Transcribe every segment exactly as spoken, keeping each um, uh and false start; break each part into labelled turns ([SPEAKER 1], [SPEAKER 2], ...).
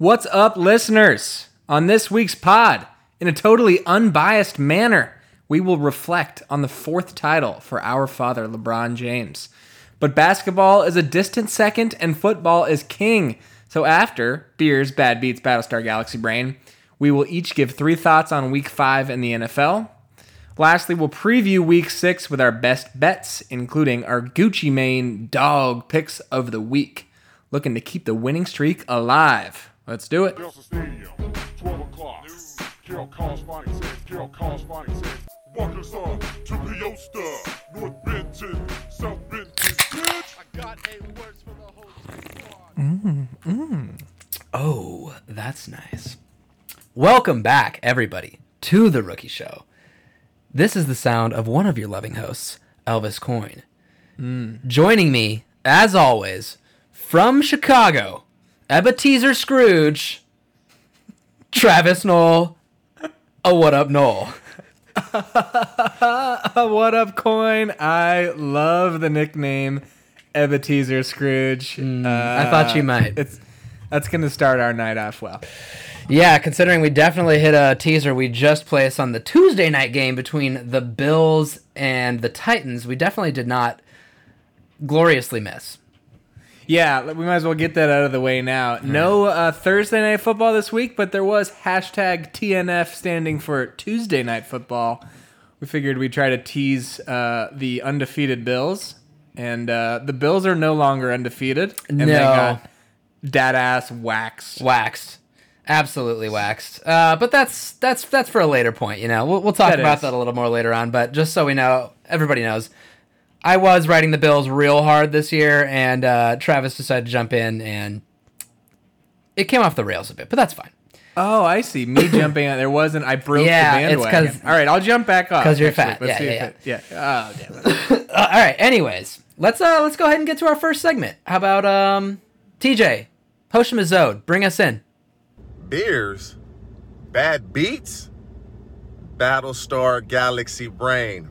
[SPEAKER 1] What's up, listeners? On this week's pod, in a totally unbiased manner, we will reflect on the fourth title for our father, LeBron James. But basketball is a distant second, and football is king. So after Beers, Bad Beats, Battlestar Galaxy Brain, we will each give three thoughts on Week five in the N F L. Lastly, we'll preview Week six with our best bets, including our Gucci Mane dog picks of the week. Looking to keep the winning streak alive. Let's do it.
[SPEAKER 2] twelve o'clock. Carol Cosmonic says, Carol Cosmonic says, Walker's on to Leosta, North Benton, South Benton, bitch. I got eight words for the whole squad.
[SPEAKER 3] Mm, mm. Oh, that's nice. Welcome back, everybody, to The Rookie Show. This is the sound of one of your loving hosts, Elvis Coyne. Mm. Joining me, as always, from Chicago, Ebenezer Scrooge, Travis Knoll. Oh, what up, Knoll?
[SPEAKER 1] What up, Coin? I love the nickname Ebenezer Scrooge.
[SPEAKER 3] Mm,
[SPEAKER 1] uh,
[SPEAKER 3] I thought you might.
[SPEAKER 1] It's That's going to start our night off well.
[SPEAKER 3] Yeah, considering we definitely hit a teaser we just placed on the Tuesday night game between the Bills and the Titans, we definitely did not gloriously miss.
[SPEAKER 1] Yeah, we might as well get that out of the way now. No uh, Thursday night football this week, but there was hashtag T N F standing for Tuesday night football. We figured we'd try to tease uh, the undefeated Bills, and uh, the Bills are no longer undefeated. And
[SPEAKER 3] no.
[SPEAKER 1] They got dad-ass waxed.
[SPEAKER 3] Waxed. Absolutely waxed. Uh, but that's that's that's for a later point, you know. We'll, we'll talk
[SPEAKER 1] That
[SPEAKER 3] about
[SPEAKER 1] is.
[SPEAKER 3] that a little more later on, but just so we know, everybody knows, I was riding the Bills real hard this year, and uh, Travis decided to jump in, and it came off the rails a bit, but that's fine.
[SPEAKER 1] Oh, I see. Me jumping on. There wasn't. I broke
[SPEAKER 3] Yeah,
[SPEAKER 1] the
[SPEAKER 3] it's
[SPEAKER 1] bandwagon.
[SPEAKER 3] 'cause-
[SPEAKER 1] All right, I'll jump back up.
[SPEAKER 3] 'cause you're
[SPEAKER 1] next
[SPEAKER 3] fat.
[SPEAKER 1] week. Let's
[SPEAKER 3] Yeah,
[SPEAKER 1] see
[SPEAKER 3] yeah,
[SPEAKER 1] if it- yeah. Oh, damn it.
[SPEAKER 3] Uh, all right. Anyways, let's uh let's go ahead and get to our first segment. How about um T J, Hoshimazode, bring us in.
[SPEAKER 4] Beers, Bad Beats, Battlestar Galaxy Brain.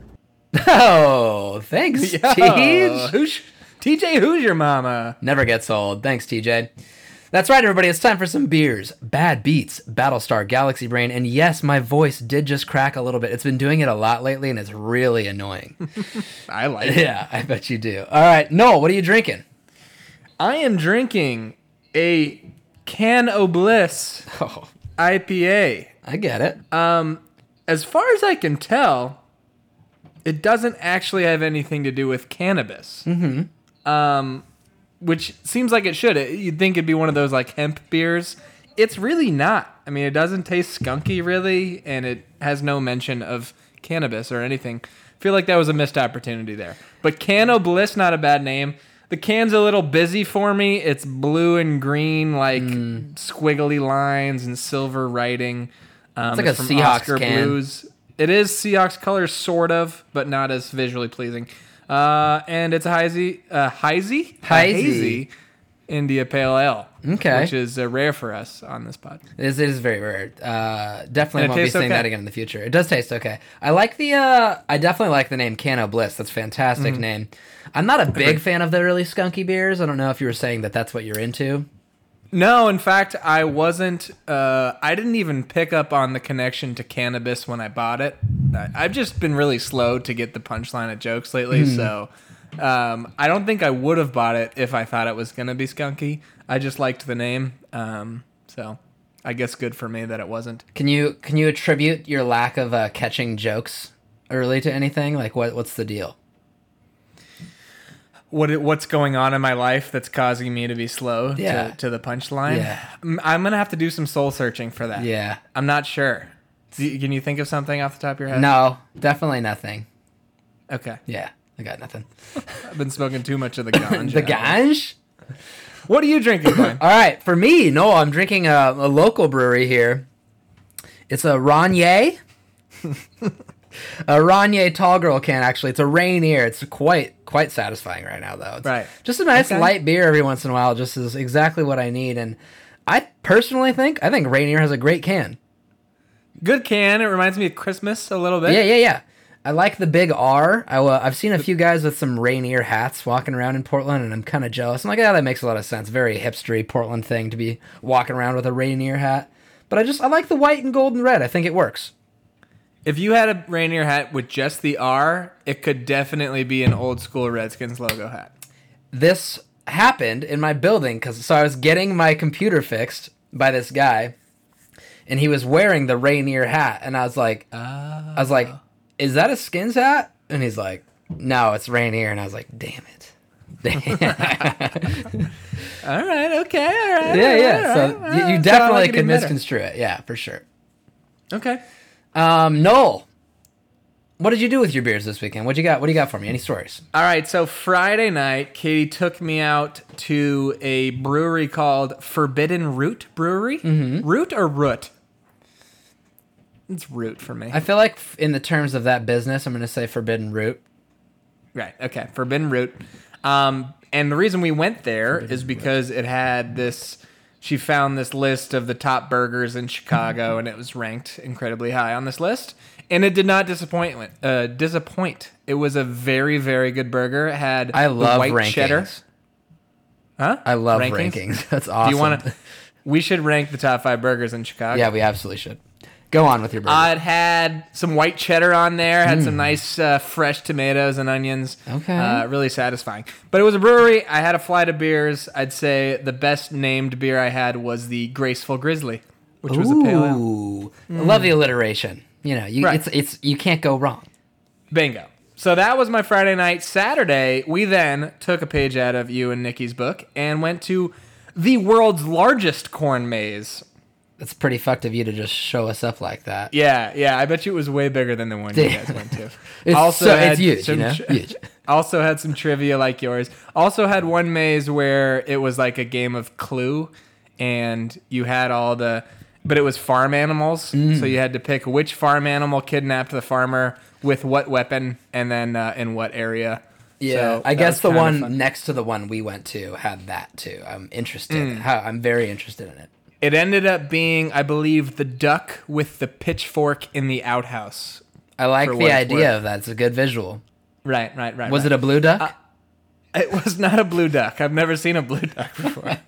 [SPEAKER 3] Oh, thanks,
[SPEAKER 1] Yo,
[SPEAKER 3] Tej.
[SPEAKER 1] who's, T J, who's your mama?
[SPEAKER 3] Never gets old. Thanks, T J. That's right, everybody. It's time for some beers, bad beats, Battlestar Galaxy Brain, and yes, my voice did just crack a little bit. It's been doing it a lot lately, and it's really annoying.
[SPEAKER 1] I like it.
[SPEAKER 3] Yeah, I bet you do. All right, Noel, what are you drinking?
[SPEAKER 1] I am drinking a Can O' Bliss
[SPEAKER 3] Oh,
[SPEAKER 1] I P A.
[SPEAKER 3] I get it.
[SPEAKER 1] Um, as far as I can tell, it doesn't actually have anything to do with cannabis. Mm-hmm. Um, which seems like it should. It, you'd think it'd be one of those like hemp beers. It's really not. I mean, it doesn't taste skunky really, and it has no mention of cannabis or anything. I feel like that was a missed opportunity there. But Can O' Bliss, not a bad name. The can's a little busy for me. It's blue and green, like
[SPEAKER 3] Mm.
[SPEAKER 1] squiggly lines and silver writing. Um,
[SPEAKER 3] It's like a
[SPEAKER 1] from
[SPEAKER 3] Seahawks
[SPEAKER 1] Oscar
[SPEAKER 3] can.
[SPEAKER 1] Blues. It is Seahawks colors, sort of, but not as visually pleasing. Uh, and it's a hazy, uh, hazy, A
[SPEAKER 3] Hazy.
[SPEAKER 1] hazy India Pale Ale.
[SPEAKER 3] Okay.
[SPEAKER 1] Which is uh, rare for us on this pod.
[SPEAKER 3] It is, it is very rare. Uh, definitely
[SPEAKER 1] And it
[SPEAKER 3] won't be
[SPEAKER 1] tastes
[SPEAKER 3] saying
[SPEAKER 1] okay.
[SPEAKER 3] that again in the future. It does taste okay. I like the. Uh, I definitely like the name Can O' Bliss. That's a fantastic
[SPEAKER 1] Mm-hmm.
[SPEAKER 3] name. I'm not a big fan of the really skunky beers. I don't know if you were saying that that's what you're into.
[SPEAKER 1] No, in fact, I wasn't. Uh, I didn't even pick up on the connection to cannabis when I bought it. I, I've just been really slow to get the punchline of jokes lately,
[SPEAKER 3] Hmm.
[SPEAKER 1] so um, I don't think I would have bought it if I thought it was gonna be skunky. I just liked the name, um, so I guess good for me that it wasn't.
[SPEAKER 3] Can you can you attribute your lack of uh, catching jokes early to anything? Like what what's the deal?
[SPEAKER 1] What it- what's going on in my life that's causing me to be slow
[SPEAKER 3] Yeah.
[SPEAKER 1] to, to the punchline?
[SPEAKER 3] Yeah.
[SPEAKER 1] I'm, I'm gonna have to do some soul searching for that.
[SPEAKER 3] Yeah.
[SPEAKER 1] I'm not sure. Do you- Can you think of something off the top of your head?
[SPEAKER 3] No, definitely nothing.
[SPEAKER 1] Okay.
[SPEAKER 3] Yeah, I got nothing.
[SPEAKER 1] I've been smoking too much of the ganja.
[SPEAKER 3] The ganj?
[SPEAKER 1] What are you drinking, Glenn?
[SPEAKER 3] All right, for me, no, I'm drinking a, a local brewery here. It's a Ranier. A Ranier Tall Girl can, actually. It's a Rainier. It's quite quite satisfying right now, though. It's
[SPEAKER 1] Right.
[SPEAKER 3] Just a nice
[SPEAKER 1] Okay.
[SPEAKER 3] light beer every once in a while just is exactly what I need. And I personally think, I think Rainier has a great can.
[SPEAKER 1] Good can. It reminds me of Christmas a little bit.
[SPEAKER 3] Yeah, yeah, yeah. I like the big R. I, uh, I've seen a few guys with some Rainier hats walking around in Portland, and I'm kind of jealous. I'm like, yeah, that makes a lot of sense. Very hipstery Portland thing to be walking around with a Rainier hat. But I just, I like the white and gold and red. I think it works.
[SPEAKER 1] If you had a Rainier hat with just the R, it could definitely be an old school Redskins logo hat.
[SPEAKER 3] This happened in my building, because so I was getting my computer fixed by this guy, and he was wearing the Rainier hat, and I was like, uh, I was like, is that a Skins hat? And he's like, no, it's Rainier. And I was like, damn it. Damn.
[SPEAKER 1] All right, okay, all right.
[SPEAKER 3] Yeah,
[SPEAKER 1] all
[SPEAKER 3] yeah.
[SPEAKER 1] right,
[SPEAKER 3] So
[SPEAKER 1] all right.
[SPEAKER 3] you, you
[SPEAKER 1] So I
[SPEAKER 3] definitely
[SPEAKER 1] like it
[SPEAKER 3] could
[SPEAKER 1] even better.
[SPEAKER 3] misconstrue it. Yeah, for sure.
[SPEAKER 1] Okay.
[SPEAKER 3] Um, Noel, what did you do with your beers this weekend? What you got? What do you got for me? Any stories?
[SPEAKER 1] All right, so Friday night, Katie took me out to a brewery called Forbidden Root Brewery. Mm-hmm. Root or Root? It's Root for me.
[SPEAKER 3] I feel like f- in the terms of that business, I'm going to say Forbidden Root.
[SPEAKER 1] Right, okay, Forbidden Root. Um, and the reason we went there Forbidden is because Root. It had this... She found this list of the top burgers in Chicago, and it was ranked incredibly high on this list. And it did not disappoint. Uh, disappoint. It was a very, very good burger. It had
[SPEAKER 3] I love
[SPEAKER 1] the white
[SPEAKER 3] rankings.
[SPEAKER 1] cheddar. Huh?
[SPEAKER 3] I love
[SPEAKER 1] rankings.
[SPEAKER 3] rankings. That's awesome.
[SPEAKER 1] Do you want to? We should rank the top five burgers in Chicago.
[SPEAKER 3] Yeah, we absolutely should. Go on with your burger.
[SPEAKER 1] Uh, it had some white cheddar on there. Had mm. some nice uh, fresh tomatoes and onions.
[SPEAKER 3] Okay.
[SPEAKER 1] Uh, really satisfying. But it was a brewery. I had a flight of beers. I'd say the best named beer I had was the Graceful Grizzly, which
[SPEAKER 3] Ooh.
[SPEAKER 1] was a pale ale.
[SPEAKER 3] Ooh. Mm. I love the alliteration. You know, you,
[SPEAKER 1] right.
[SPEAKER 3] it's it's you can't go wrong.
[SPEAKER 1] Bingo. So that was my Friday night. Saturday, we then took a page out of you and Nikki's book and went to the world's largest corn maze.
[SPEAKER 3] It's pretty fucked of you to just show us up like that.
[SPEAKER 1] Yeah, yeah. I bet you it was way bigger than the one you guys went to.
[SPEAKER 3] It's
[SPEAKER 1] also
[SPEAKER 3] so,
[SPEAKER 1] had
[SPEAKER 3] it's huge,
[SPEAKER 1] some
[SPEAKER 3] you know?
[SPEAKER 1] tri-
[SPEAKER 3] Huge.
[SPEAKER 1] Also had some trivia like yours. Also had one maze where it was like a game of Clue, and you had all the, but it was farm animals.
[SPEAKER 3] Mm.
[SPEAKER 1] So you had to pick which farm animal kidnapped the farmer with what weapon, and then uh, in what area.
[SPEAKER 3] Yeah,
[SPEAKER 1] So
[SPEAKER 3] I
[SPEAKER 1] that
[SPEAKER 3] guess
[SPEAKER 1] was
[SPEAKER 3] the
[SPEAKER 1] kinda
[SPEAKER 3] one
[SPEAKER 1] fun.
[SPEAKER 3] next to the one we went to had that too. I'm interested.
[SPEAKER 1] Mm.
[SPEAKER 3] How, I'm very interested in it.
[SPEAKER 1] It ended up being, I believe, the duck with the pitchfork in the outhouse.
[SPEAKER 3] I like
[SPEAKER 1] For
[SPEAKER 3] the
[SPEAKER 1] what it's
[SPEAKER 3] idea
[SPEAKER 1] worth.
[SPEAKER 3] of that. It's a good visual.
[SPEAKER 1] Right, right, right.
[SPEAKER 3] Was
[SPEAKER 1] right.
[SPEAKER 3] it a blue duck?
[SPEAKER 1] Uh, It was not a blue duck. I've never seen a blue duck before.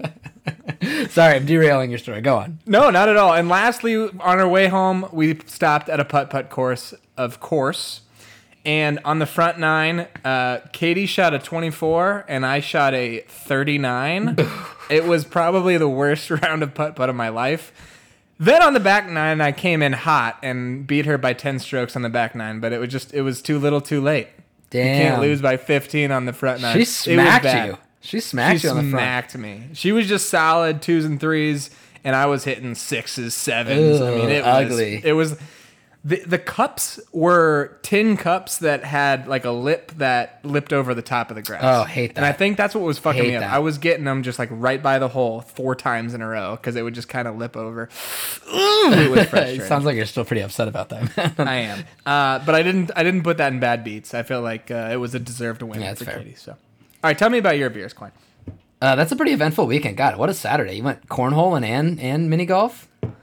[SPEAKER 3] Sorry, I'm derailing your story. Go on.
[SPEAKER 1] No, not at all. And lastly, on our way home, we stopped at a putt-putt course, of course. And on the front nine, uh, Katie shot a twenty-four, and I shot a thirty-nine. It was probably the worst round of putt-putt of my life. Then on the back nine, I came in hot and beat her by ten strokes on the back nine, but it was just, it was too little too late.
[SPEAKER 3] Damn.
[SPEAKER 1] You can't lose by fifteen on the front nine.
[SPEAKER 3] She
[SPEAKER 1] It was
[SPEAKER 3] smacked
[SPEAKER 1] bad.
[SPEAKER 3] you. She smacked
[SPEAKER 1] She
[SPEAKER 3] you on the front.
[SPEAKER 1] smacked me. She was just solid twos and threes, and I was hitting sixes, sevens. I mean, it
[SPEAKER 3] Ugh,
[SPEAKER 1] was
[SPEAKER 3] ugly.
[SPEAKER 1] It was the the cups were tin cups that had like a lip that lipped over the top of the grass.
[SPEAKER 3] Oh, hate
[SPEAKER 1] And I
[SPEAKER 3] that.
[SPEAKER 1] think that's what was fucking
[SPEAKER 3] Hate
[SPEAKER 1] me up.
[SPEAKER 3] that.
[SPEAKER 1] I was getting them just like right by the hole four times in a row because it would just kind of lip over. Ooh, it was
[SPEAKER 3] It
[SPEAKER 1] frustrating.
[SPEAKER 3] sounds like you're still pretty upset about that.
[SPEAKER 1] I am, uh, but I didn't. I didn't put that in bad beats. I feel like uh, it was a deserved win
[SPEAKER 3] Yeah, that's
[SPEAKER 1] for
[SPEAKER 3] fair.
[SPEAKER 1] Katie. So, all right, tell me about your beers, Quinn.
[SPEAKER 3] Uh, that's a pretty eventful weekend. God, what a Saturday. You went cornhole and and, and mini golf?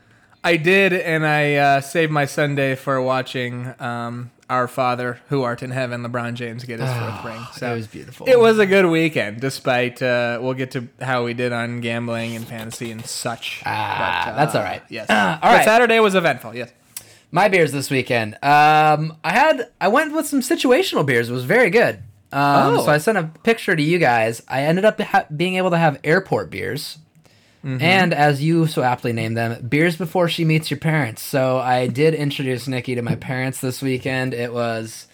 [SPEAKER 1] I did, and I uh, saved my Sunday for watching um, Our Father, who art in heaven, LeBron James get his fourth ring. So
[SPEAKER 3] it was beautiful.
[SPEAKER 1] It was a good weekend, despite uh, we'll get to how we did on gambling and fantasy and such.
[SPEAKER 3] Ah, that's all right.
[SPEAKER 1] Yes,
[SPEAKER 3] Ah,
[SPEAKER 1] all
[SPEAKER 3] all
[SPEAKER 1] right.
[SPEAKER 3] right.
[SPEAKER 1] Saturday was eventful. Yes.
[SPEAKER 3] My beers this weekend. Um, I had I went with some situational beers. It was very good. Um,
[SPEAKER 1] Oh.
[SPEAKER 3] So I sent a picture to you guys. I ended up ha- being able to have airport beers.
[SPEAKER 1] Mm-hmm.
[SPEAKER 3] And as you so aptly named them, beers before she meets your parents. So I did introduce Nikki to my parents this weekend. It was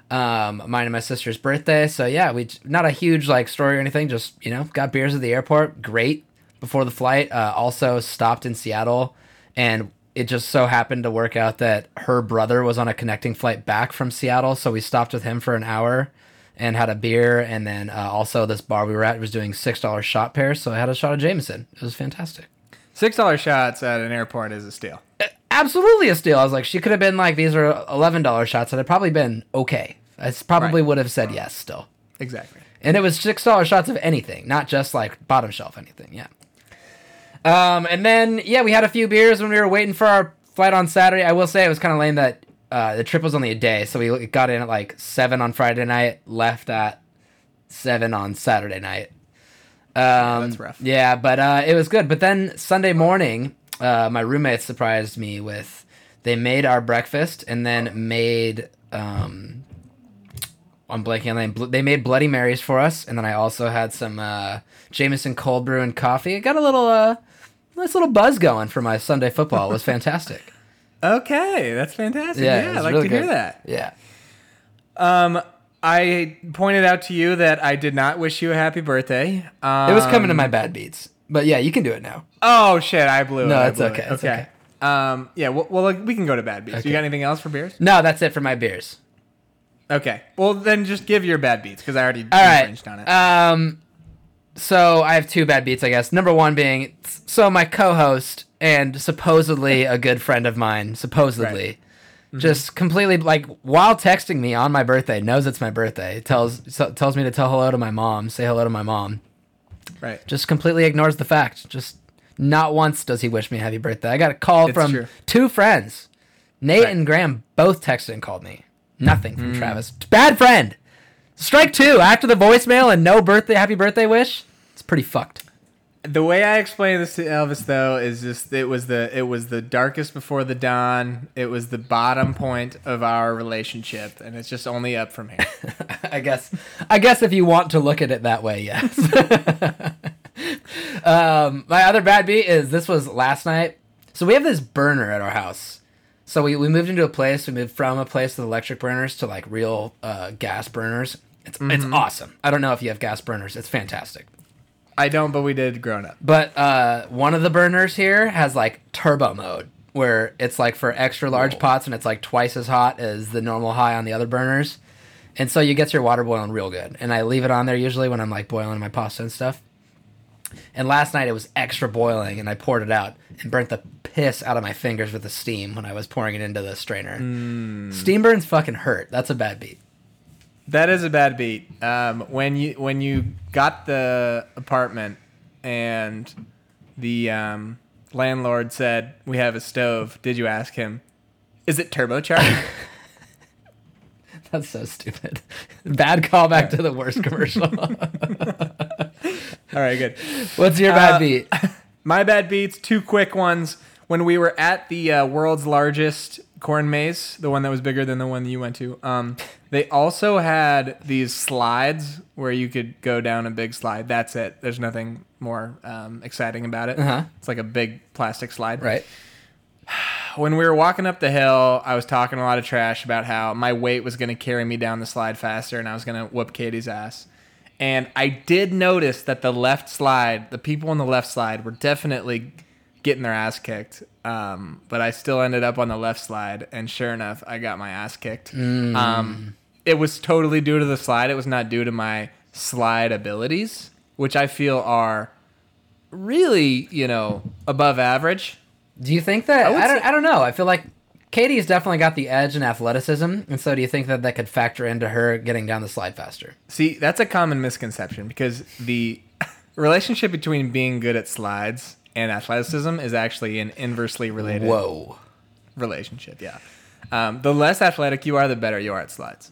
[SPEAKER 3] um, mine and my sister's birthday. So yeah, we not a huge like story or anything. Just you know, got beers at the airport. Great before the flight. Uh, also stopped in Seattle, and it just so happened to work out that her brother was on a connecting flight back from Seattle. So we stopped with him for an hour and had a beer, and then uh, also this bar we were at was doing six dollar shot pairs, so I had a shot of Jameson. It was fantastic.
[SPEAKER 1] Six dollar shots at an airport is a steal.
[SPEAKER 3] Absolutely a steal. I was like, she could have been like, these are eleven dollar shots, and I'd probably been okay. I s- probably
[SPEAKER 1] Right.
[SPEAKER 3] would have said yes still.
[SPEAKER 1] Exactly.
[SPEAKER 3] And it was six dollar shots of anything, not just like bottom shelf anything, yeah. Um, and then, yeah, we had a few beers when we were waiting for our flight on Saturday. I will say it was kind of lame that uh, the trip was only a day, so we got in at like seven on Friday night, left at seven on Saturday night. Um,
[SPEAKER 1] that's rough.
[SPEAKER 3] Yeah, but uh, it was good. But then Sunday morning, uh, my roommates surprised me with they made our breakfast and then made um, I'm blanking on the name. They made Bloody Marys for us, and then I also had some uh, Jameson cold brew and coffee. I got a little uh, nice little buzz going for my Sunday football. It was fantastic.
[SPEAKER 1] Okay, that's fantastic.
[SPEAKER 3] Yeah,
[SPEAKER 1] Yeah,
[SPEAKER 3] it
[SPEAKER 1] I'd
[SPEAKER 3] was
[SPEAKER 1] like
[SPEAKER 3] really
[SPEAKER 1] to hear
[SPEAKER 3] good.
[SPEAKER 1] that.
[SPEAKER 3] Yeah.
[SPEAKER 1] Um, I pointed out to you that I did not wish you a happy birthday. Um,
[SPEAKER 3] It was coming to my bad beats. But yeah, you can do it now.
[SPEAKER 1] Oh shit! I blew it.
[SPEAKER 3] No,
[SPEAKER 1] I
[SPEAKER 3] it's
[SPEAKER 1] blew
[SPEAKER 3] okay,
[SPEAKER 1] it.
[SPEAKER 3] it's okay.
[SPEAKER 1] Um, yeah. Well, well, like, we can go to bad beats.
[SPEAKER 3] Okay.
[SPEAKER 1] You got anything else for beers?
[SPEAKER 3] No, that's it for my beers.
[SPEAKER 1] Okay. Well, then just give your bad beats because I already
[SPEAKER 3] All right.
[SPEAKER 1] infringed on it.
[SPEAKER 3] Um, so I have two bad beats, I guess. Number one being, so my co-host and supposedly a good friend of mine, supposedly,
[SPEAKER 1] Right. Mm-hmm.
[SPEAKER 3] just completely, like, while texting me on my birthday, knows it's my birthday, tells so, tells me to tell hello to my mom, say hello to my mom.
[SPEAKER 1] Right.
[SPEAKER 3] Just completely ignores the fact. Just not once does he wish me happy birthday. I got a call
[SPEAKER 1] It's
[SPEAKER 3] from
[SPEAKER 1] true.
[SPEAKER 3] two friends. Nate
[SPEAKER 1] Right.
[SPEAKER 3] and Graham both texted and called me. Nothing from Travis. Bad friend. Strike two after the voicemail and no birthday, happy birthday wish. It's pretty fucked.
[SPEAKER 1] The way I explain this to Elvis though is just it was the it was the darkest before the dawn. It was the bottom point of our relationship, and it's just only up from here.
[SPEAKER 3] I guess. I guess if you want to look at it that way, yes. um, my other bad beat is this was last night. So we have this burner at our house. So we, we moved into a place. We moved from a place with electric burners to like real uh, gas burners. It's it's awesome. I don't know if you have gas burners. It's fantastic.
[SPEAKER 1] I don't, but we did growing up.
[SPEAKER 3] But uh, one of the burners here has like turbo mode, where it's like for extra large
[SPEAKER 1] Whoa.
[SPEAKER 3] pots and it's like twice as hot as the normal high on the other burners. And so you get your water boiling real good. And I leave it on there usually when I'm like boiling my pasta and stuff. And last night it was extra boiling and I poured it out and burnt the piss out of my fingers with the steam when I was pouring it into the strainer. Steam burns fucking hurt. That's a bad beat.
[SPEAKER 1] That is a bad beat. Um, when you when you got the apartment and the um, landlord said we have a stove, did you ask him, is it turbocharged?
[SPEAKER 3] That's so stupid. Bad callback to the worst commercial.
[SPEAKER 1] All right, good.
[SPEAKER 3] What's your bad
[SPEAKER 1] Uh,
[SPEAKER 3] beat?
[SPEAKER 1] My bad beats, two quick ones. When we were at the uh, world's largest corn maze, the one that was bigger than the one you went to, um, they also had these slides where you could go down a big slide. That's it. There's nothing more um, exciting about it.
[SPEAKER 3] Uh-huh.
[SPEAKER 1] It's like a big plastic slide.
[SPEAKER 3] Right.
[SPEAKER 1] When we were walking up the hill, I was talking a lot of trash about how my weight was going to carry me down the slide faster and I was going to whoop Katie's ass. And I did notice that the left slide, the people on the left slide were definitely getting their ass kicked. Um, but I still ended up on the left slide. And sure enough, I got my ass kicked. Um, it was totally due to the slide. It was not due to my slide abilities, which I feel are really, you know, above average.
[SPEAKER 3] Do you think that?
[SPEAKER 1] I would
[SPEAKER 3] I, don't.
[SPEAKER 1] say-
[SPEAKER 3] I don't know. I feel like Katie's definitely got the edge in athleticism, and so do you think that that could factor into her getting down the slide faster?
[SPEAKER 1] See, that's a common misconception because the relationship between being good at slides and athleticism is actually an inversely related
[SPEAKER 3] Whoa.
[SPEAKER 1] relationship. Yeah. Um, the less athletic you are, the better you are at slides.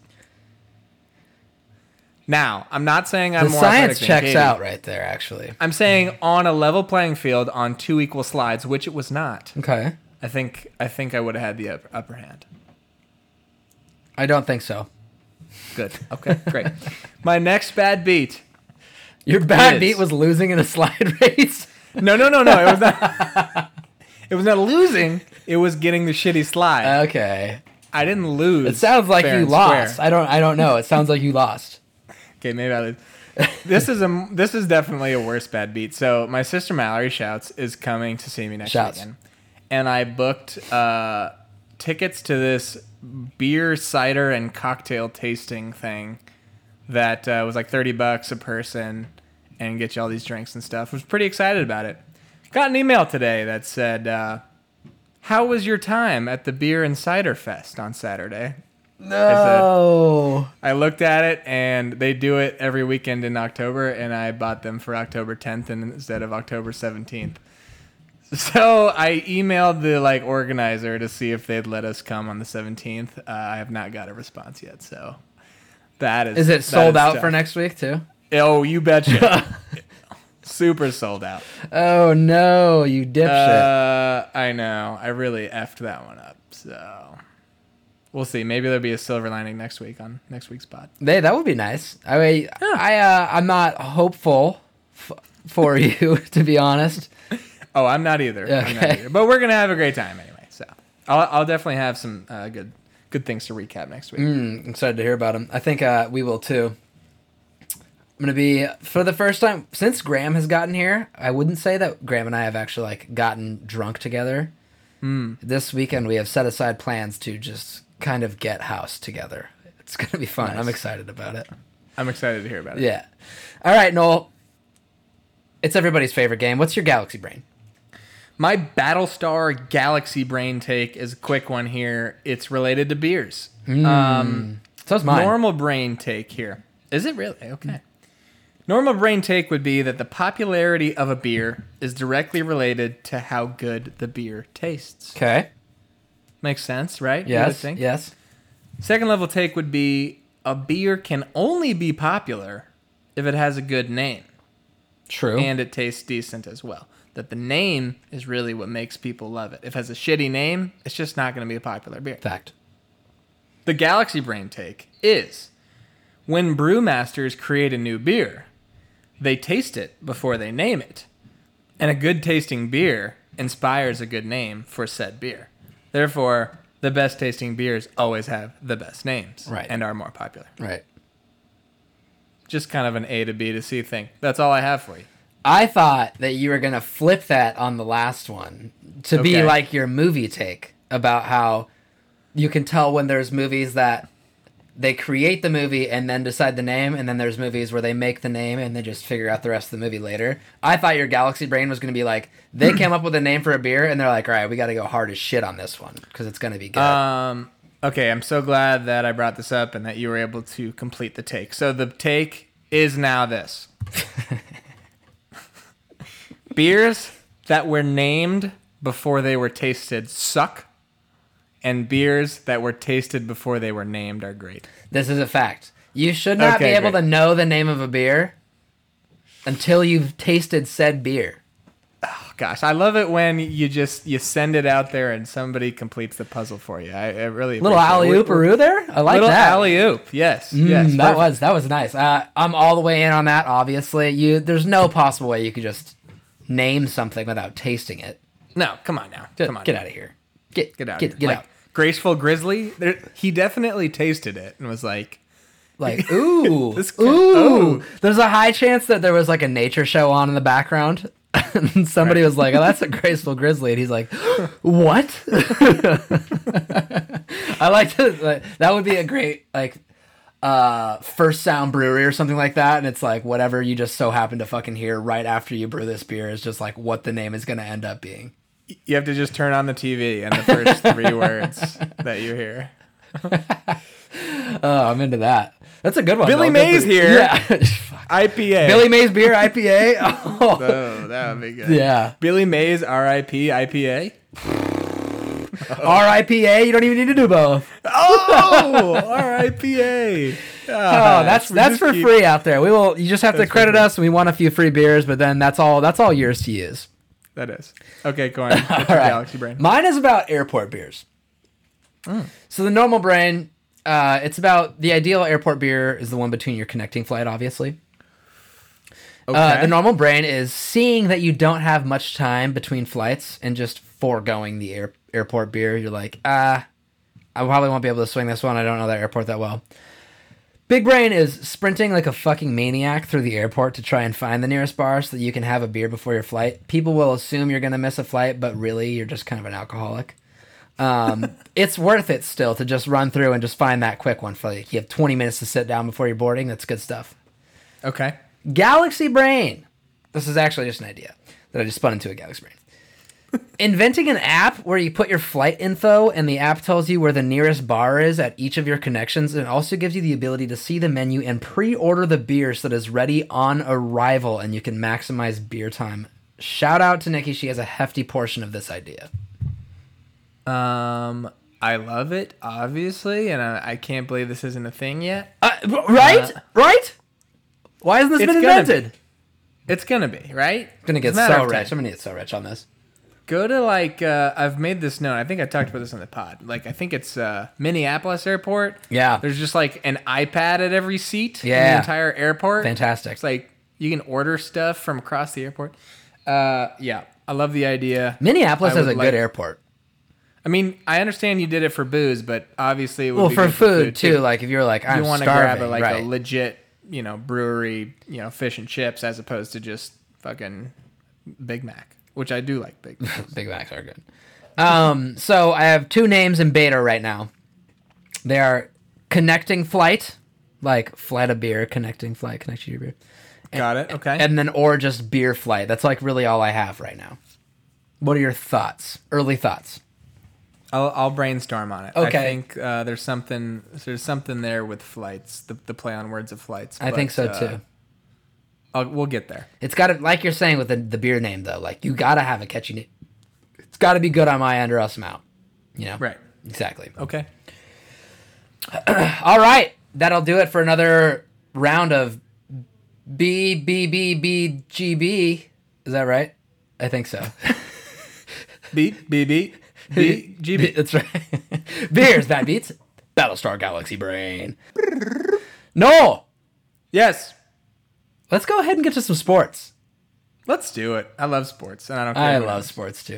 [SPEAKER 1] Now, I'm not saying I'm
[SPEAKER 3] The
[SPEAKER 1] more
[SPEAKER 3] science
[SPEAKER 1] athletic than
[SPEAKER 3] checks
[SPEAKER 1] Katie.
[SPEAKER 3] out right there, actually.
[SPEAKER 1] I'm saying on a level playing field on two equal slides, which it was not.
[SPEAKER 3] Okay.
[SPEAKER 1] I think I think I would have had the upper, upper hand.
[SPEAKER 3] I don't think so.
[SPEAKER 1] Good. Okay, great. My next bad beat.
[SPEAKER 3] Your bad
[SPEAKER 1] Is-
[SPEAKER 3] beat was losing in a slide race.
[SPEAKER 1] No, no, no, no. It was not. It was not losing. It was getting the shitty slide.
[SPEAKER 3] Okay.
[SPEAKER 1] I didn't lose.
[SPEAKER 3] It sounds like
[SPEAKER 1] fair
[SPEAKER 3] you
[SPEAKER 1] and
[SPEAKER 3] lost.
[SPEAKER 1] square.
[SPEAKER 3] I don't. I don't know. It sounds like you lost.
[SPEAKER 1] Okay, maybe I lose. This is a this is definitely a worse bad beat. So my sister Mallory Shouts is coming to see me next
[SPEAKER 3] Shouts.
[SPEAKER 1] weekend, and I booked uh, tickets to this beer, cider, and cocktail tasting thing that uh, was like thirty bucks a person, and get you all these drinks and stuff. I was pretty excited about it. Got an email today that said, uh, "How was your time at the Beer and Cider Fest on Saturday?"
[SPEAKER 3] No.
[SPEAKER 1] I looked at it, and they do it every weekend in October, and I bought them for October tenth instead of October seventeenth. So I emailed the like organizer to see if they'd let us come on the seventeenth. Uh, I have not got a response yet, so that is.
[SPEAKER 3] Is it
[SPEAKER 1] that
[SPEAKER 3] sold
[SPEAKER 1] is
[SPEAKER 3] out
[SPEAKER 1] tough.
[SPEAKER 3] for next week too?
[SPEAKER 1] Oh, you betcha. Super sold out.
[SPEAKER 3] Oh no, you dipshit.
[SPEAKER 1] Uh, I know. I really effed that one up. So we'll see. Maybe there'll be a silver lining next week on next week's pod.
[SPEAKER 3] They, that would be nice. I mean, I uh, I'm not hopeful f- for you, to be honest.
[SPEAKER 1] Oh, I'm not either. I'm not
[SPEAKER 3] Okay.
[SPEAKER 1] either. But we're gonna have a great time anyway. So I'll, I'll definitely have some uh, good good things to recap next week.
[SPEAKER 3] Mm, I'm excited to hear about them. I think uh, we will too. I'm gonna be for the first time since Graham has gotten here. I wouldn't say that Graham and I have actually like gotten drunk together.
[SPEAKER 1] Mm.
[SPEAKER 3] This weekend we have set aside plans to just kind of get house together. It's gonna be fun.
[SPEAKER 1] Nice.
[SPEAKER 3] I'm excited about it.
[SPEAKER 1] I'm excited to hear about it.
[SPEAKER 3] Yeah. All right, Noel. It's everybody's favorite game. What's your Galaxy Brain?
[SPEAKER 1] My Battlestar Galaxy Brain take is a quick one here. It's related to beers. Um,
[SPEAKER 3] So's mine.
[SPEAKER 1] normal brain take here. Is it really? Okay. Normal brain take would be that the popularity of a beer is directly related to how good the beer tastes.
[SPEAKER 3] Okay.
[SPEAKER 1] Makes sense, right? You would
[SPEAKER 3] Yes.
[SPEAKER 1] think?
[SPEAKER 3] Yes.
[SPEAKER 1] Second level take would be a beer can only be popular if it has a good name
[SPEAKER 3] True.
[SPEAKER 1] and it tastes decent as well. That the name is really what makes people love it. If it has a shitty name, it's just not going to be a popular beer.
[SPEAKER 3] Fact.
[SPEAKER 1] The Galaxy Brain take is when brewmasters create a new beer, they taste it before they name it. And a good tasting beer inspires a good name for said beer. Therefore, the best tasting beers always have the best names
[SPEAKER 3] Right.
[SPEAKER 1] and are more popular.
[SPEAKER 3] Right.
[SPEAKER 1] Just kind of an A to B to C thing. That's all I have for you.
[SPEAKER 3] I thought that you were gonna flip that on the last one to be
[SPEAKER 1] Okay.
[SPEAKER 3] like your movie take about how you can tell when there's movies that they create the movie and then decide the name, and then there's movies where they make the name and they just figure out the rest of the movie later. I thought your Galaxy Brain was gonna be like they came up with a name for a beer and they're like, all right, we got to go hard as shit on this one because it's gonna be good.
[SPEAKER 1] Um, okay, I'm so glad that I brought this up and that you were able to complete the take. So the take is now this. Beers that were named before they were tasted suck, and beers that were tasted before they were named are great.
[SPEAKER 3] This is a fact. You should not
[SPEAKER 1] Okay,
[SPEAKER 3] be able
[SPEAKER 1] great.
[SPEAKER 3] to know the name of a beer until you've tasted said beer.
[SPEAKER 1] Oh, gosh, I love it when you just you send it out there and somebody completes the puzzle for you. I, I really
[SPEAKER 3] Little
[SPEAKER 1] appreciate it.
[SPEAKER 3] alley oop there. I like
[SPEAKER 1] Little
[SPEAKER 3] that.
[SPEAKER 1] alley oop. Yes,
[SPEAKER 3] Mm,
[SPEAKER 1] yes.
[SPEAKER 3] that
[SPEAKER 1] perfect.
[SPEAKER 3] was that was nice. Uh, I'm all the way in on that. Obviously, you there's no possible way you could just name something without tasting it.
[SPEAKER 1] No, come on now.
[SPEAKER 3] Just
[SPEAKER 1] Come on.
[SPEAKER 3] get out of here. Get
[SPEAKER 1] Get out.
[SPEAKER 3] Get,
[SPEAKER 1] here.
[SPEAKER 3] get
[SPEAKER 1] Like,
[SPEAKER 3] out.
[SPEAKER 1] Graceful Grizzly. There, he definitely tasted it and was like,
[SPEAKER 3] Like ooh,
[SPEAKER 1] This could-
[SPEAKER 3] ooh.
[SPEAKER 1] oh.
[SPEAKER 3] There's a high chance that there was like a nature show on in the background. And somebody was like, "Oh, that's a graceful grizzly," and he's like, "What?" I like to. Like, that would be a great like uh first sound brewery or something like that, and it's like whatever you just so happen to fucking hear right after you brew this beer is just like what the name is going to end up being.
[SPEAKER 1] you have to just turn on the T V and the first three words that you hear.
[SPEAKER 3] Oh, I'm into that. That's a good one.
[SPEAKER 1] Billy
[SPEAKER 3] though. Good
[SPEAKER 1] Mays
[SPEAKER 3] for-
[SPEAKER 1] here.
[SPEAKER 3] Yeah. Fuck.
[SPEAKER 1] I P A.
[SPEAKER 3] Billy Mays beer I P A. Oh.
[SPEAKER 1] Oh, that would be good.
[SPEAKER 3] Yeah.
[SPEAKER 1] Billy Mays R I P I P A.
[SPEAKER 3] R I P A. You don't even need to do both.
[SPEAKER 1] Oh, R I P A.
[SPEAKER 3] Oh, that's that's for free out there. We will. You just have to
[SPEAKER 1] That's for
[SPEAKER 3] credit
[SPEAKER 1] free.
[SPEAKER 3] us, and we want a few free beers, but then that's all. That's all yours to use.
[SPEAKER 1] That is. Okay, go on. What's your
[SPEAKER 3] All right.
[SPEAKER 1] Galaxy Brain?
[SPEAKER 3] Mine is about airport beers. So the normal brain, uh, it's about the ideal airport beer is the one between your connecting flight, obviously.
[SPEAKER 1] Okay.
[SPEAKER 3] Uh, the normal brain is seeing that you don't have much time between flights and just foregoing the air, airport beer. You're like, ah, I probably won't be able to swing this one. I don't know that airport that well. Big brain is sprinting like a fucking maniac through the airport to try and find the nearest bar so that you can have a beer before your flight. People will assume you're going to miss a flight, but really you're just kind of an alcoholic. Um, it's worth it still to just run through and just find that quick one for you. You have twenty minutes to sit down before you're boarding. That's good stuff.
[SPEAKER 1] Okay.
[SPEAKER 3] Galaxy Brain. This is actually just an idea that I just spun into a Galaxy Brain. Inventing an app where you put your flight info and the app tells you where the nearest bar is at each of your connections, and also gives you the ability to see the menu and pre-order the beer so that it's ready on arrival and you can maximize beer time Shout out to Nikki. She has a hefty portion of this idea.
[SPEAKER 1] Um, I love it, obviously, and I, I can't believe this isn't a thing yet.
[SPEAKER 3] Uh, right?
[SPEAKER 1] Uh,
[SPEAKER 3] right? Why hasn't this
[SPEAKER 1] it's
[SPEAKER 3] been
[SPEAKER 1] gonna
[SPEAKER 3] invented?
[SPEAKER 1] be. It's gonna be, right?
[SPEAKER 3] I'm gonna get
[SPEAKER 1] It's a matter
[SPEAKER 3] so
[SPEAKER 1] of
[SPEAKER 3] rich.
[SPEAKER 1] time.
[SPEAKER 3] I'm gonna get so rich on this.
[SPEAKER 1] Go to like uh, I've made this known. I think I talked about this on the pod. Like I think it's uh, Minneapolis Airport.
[SPEAKER 3] Yeah.
[SPEAKER 1] There's just like an iPad at every seat in
[SPEAKER 3] Yeah.
[SPEAKER 1] the entire airport.
[SPEAKER 3] Fantastic.
[SPEAKER 1] It's like you can order stuff from across the airport. Uh, yeah, I love the idea.
[SPEAKER 3] Minneapolis
[SPEAKER 1] I
[SPEAKER 3] has a
[SPEAKER 1] would
[SPEAKER 3] good
[SPEAKER 1] like-
[SPEAKER 3] airport.
[SPEAKER 1] I mean, I understand you did it for booze, but obviously it would
[SPEAKER 3] Well,
[SPEAKER 1] be
[SPEAKER 3] for
[SPEAKER 1] good
[SPEAKER 3] food, too. Like if you're like, I'm
[SPEAKER 1] you want to
[SPEAKER 3] starving,
[SPEAKER 1] grab a, like
[SPEAKER 3] right.
[SPEAKER 1] a legit, you know, brewery, you know, fish and chips as opposed to just fucking Big Mac, which I do like Big Mac.
[SPEAKER 3] Big Macs are good. Um, so I have two names in beta right now. They are Connecting Flight, like flight of beer, connecting flight, connect to your beer.
[SPEAKER 1] Got it. Okay.
[SPEAKER 3] And then or just beer flight. That's like really all I have right now. What are your thoughts? Early thoughts.
[SPEAKER 1] I'll, I'll brainstorm on it.
[SPEAKER 3] Okay.
[SPEAKER 1] I think uh, there's something there's something there with flights, the, the play on words of flights.
[SPEAKER 3] I think so
[SPEAKER 1] but,
[SPEAKER 3] too.
[SPEAKER 1] Uh, I'll, we'll get there.
[SPEAKER 3] It's got to, like you're saying with the, the beer name though, like you got to have a catchy name. It's got to be good on my end or else I'm out. You know?
[SPEAKER 1] Right.
[SPEAKER 3] Exactly.
[SPEAKER 1] Okay.
[SPEAKER 3] All right. That'll do it for another round of B, B, B, B, G, B. Is that right? I think so.
[SPEAKER 1] Beat, B, beat, B, G, B.
[SPEAKER 3] That's right. Beers, bad beats. Battlestar Galaxy Brain. No.
[SPEAKER 1] Yes.
[SPEAKER 3] Let's go ahead and get to some sports.
[SPEAKER 1] Let's do it. I love sports, and I don't care.
[SPEAKER 3] I
[SPEAKER 1] who
[SPEAKER 3] love
[SPEAKER 1] knows.
[SPEAKER 3] sports too.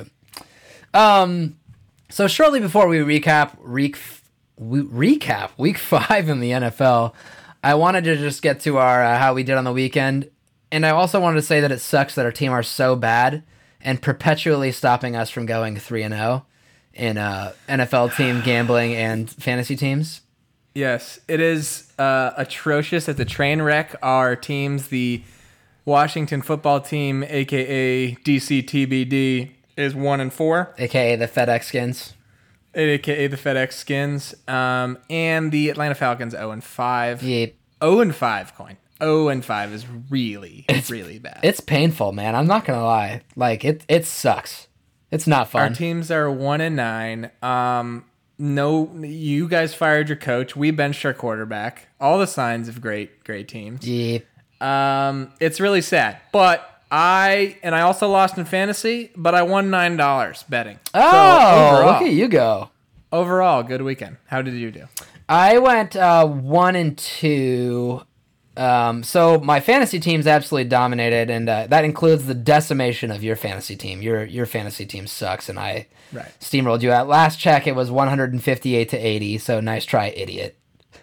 [SPEAKER 3] Um, so shortly before we recap week we, recap week five in the N F L, I wanted to just get to our uh, how we did on the weekend, and I also wanted to say that it sucks that our team are so bad and perpetually stopping us from going three and zero in uh, N F L team gambling and fantasy teams.
[SPEAKER 1] Yes, it is uh, atrocious. It's a train wreck. Our teams, the Washington football team, aka D C T B D, is one and four,
[SPEAKER 3] A K A the FedEx Skins.
[SPEAKER 1] aka the FedEx Skins, um, and the Atlanta Falcons zero and five.
[SPEAKER 3] Yep.
[SPEAKER 1] zero and five coin. zero and five is really, really bad.
[SPEAKER 3] It's painful, man. I'm not gonna lie. Like it, it sucks. It's not
[SPEAKER 1] Our
[SPEAKER 3] fun.
[SPEAKER 1] teams are one and nine. Um, no, you guys fired your coach. We benched our quarterback. All the signs of great, great teams.
[SPEAKER 3] Yep.
[SPEAKER 1] Um, it's really sad, but I and I also lost in fantasy, but I won nine dollars betting.
[SPEAKER 3] Oh,
[SPEAKER 1] so overall,
[SPEAKER 3] look at you go.
[SPEAKER 1] overall, good weekend. How did you do?
[SPEAKER 3] I went uh, one and two. Um, so my fantasy team's absolutely dominated, and uh, that includes the decimation of your fantasy team. Your your fantasy team sucks, and I
[SPEAKER 1] Right.
[SPEAKER 3] steamrolled you. At last check, it was one hundred fifty-eight to eighty. So nice try, idiot.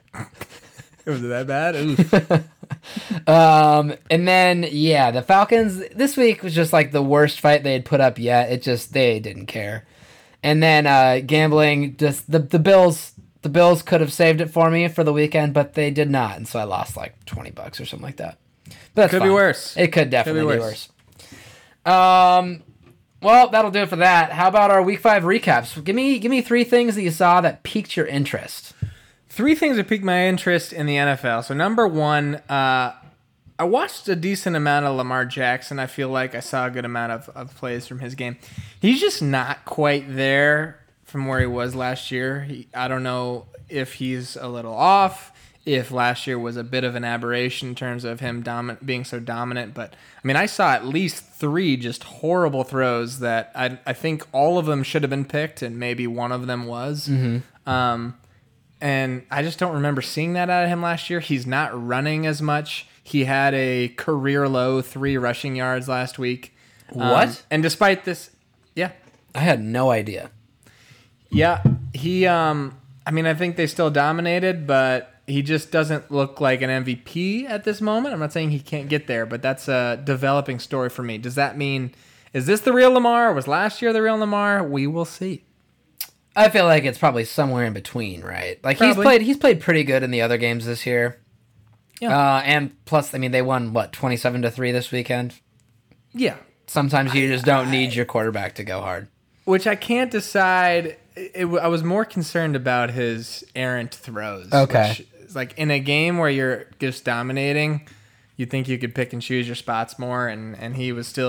[SPEAKER 1] Was it that bad? Oof.
[SPEAKER 3] Um, and then yeah, the Falcons this week was just like the worst fight they had put up yet. It just they didn't care. And then uh, gambling, just the the Bills. The Bills could have saved it for me for the weekend, but they did not, and so I lost like twenty bucks or something like that. But that's
[SPEAKER 1] Could be
[SPEAKER 3] fine.
[SPEAKER 1] worse.
[SPEAKER 3] It could definitely
[SPEAKER 1] be
[SPEAKER 3] be
[SPEAKER 1] worse.
[SPEAKER 3] worse. Um, well, that'll do it for that. How about our week five recaps? Give me give me three things that you saw that piqued your interest.
[SPEAKER 1] Three things that piqued my interest in the N F L. So number one, uh, I watched a decent amount of Lamar Jackson. I feel like I saw a good amount of, of plays from his game. He's just not quite there from where he was last year. He, I don't know if he's a little off, if last year was a bit of an aberration in terms of him domin- being so dominant. But, I mean, I saw at least three just horrible throws that I, I think all of them should have been picked, and maybe one of them was. Mm-hmm. Um, and I just don't remember seeing that out of him last year. He's not running as much. He had a career low three rushing yards last week. Um,
[SPEAKER 3] What?
[SPEAKER 1] and despite this, yeah.
[SPEAKER 3] I had no idea.
[SPEAKER 1] Yeah, he. Um, I mean, I think they still dominated, but he just doesn't look like an M V P at this moment. I'm not saying he can't get there, but that's a developing story for me. Does that mean is this the real Lamar? Was last year the real Lamar? We will see.
[SPEAKER 3] I feel like it's probably somewhere in between, right? Like he's
[SPEAKER 1] Probably.
[SPEAKER 3] played he's played pretty good in the other games this year.
[SPEAKER 1] Yeah.
[SPEAKER 3] Uh, and plus, I mean, they won what twenty-seven to three this weekend.
[SPEAKER 1] Yeah,
[SPEAKER 3] Sometimes you just don't need your quarterback to go hard.
[SPEAKER 1] which I can't decide. It, it, I was more concerned about his errant throws.
[SPEAKER 3] Okay.
[SPEAKER 1] Which is like in a game where you're just dominating, you think you could pick and choose your spots more, and, and he was still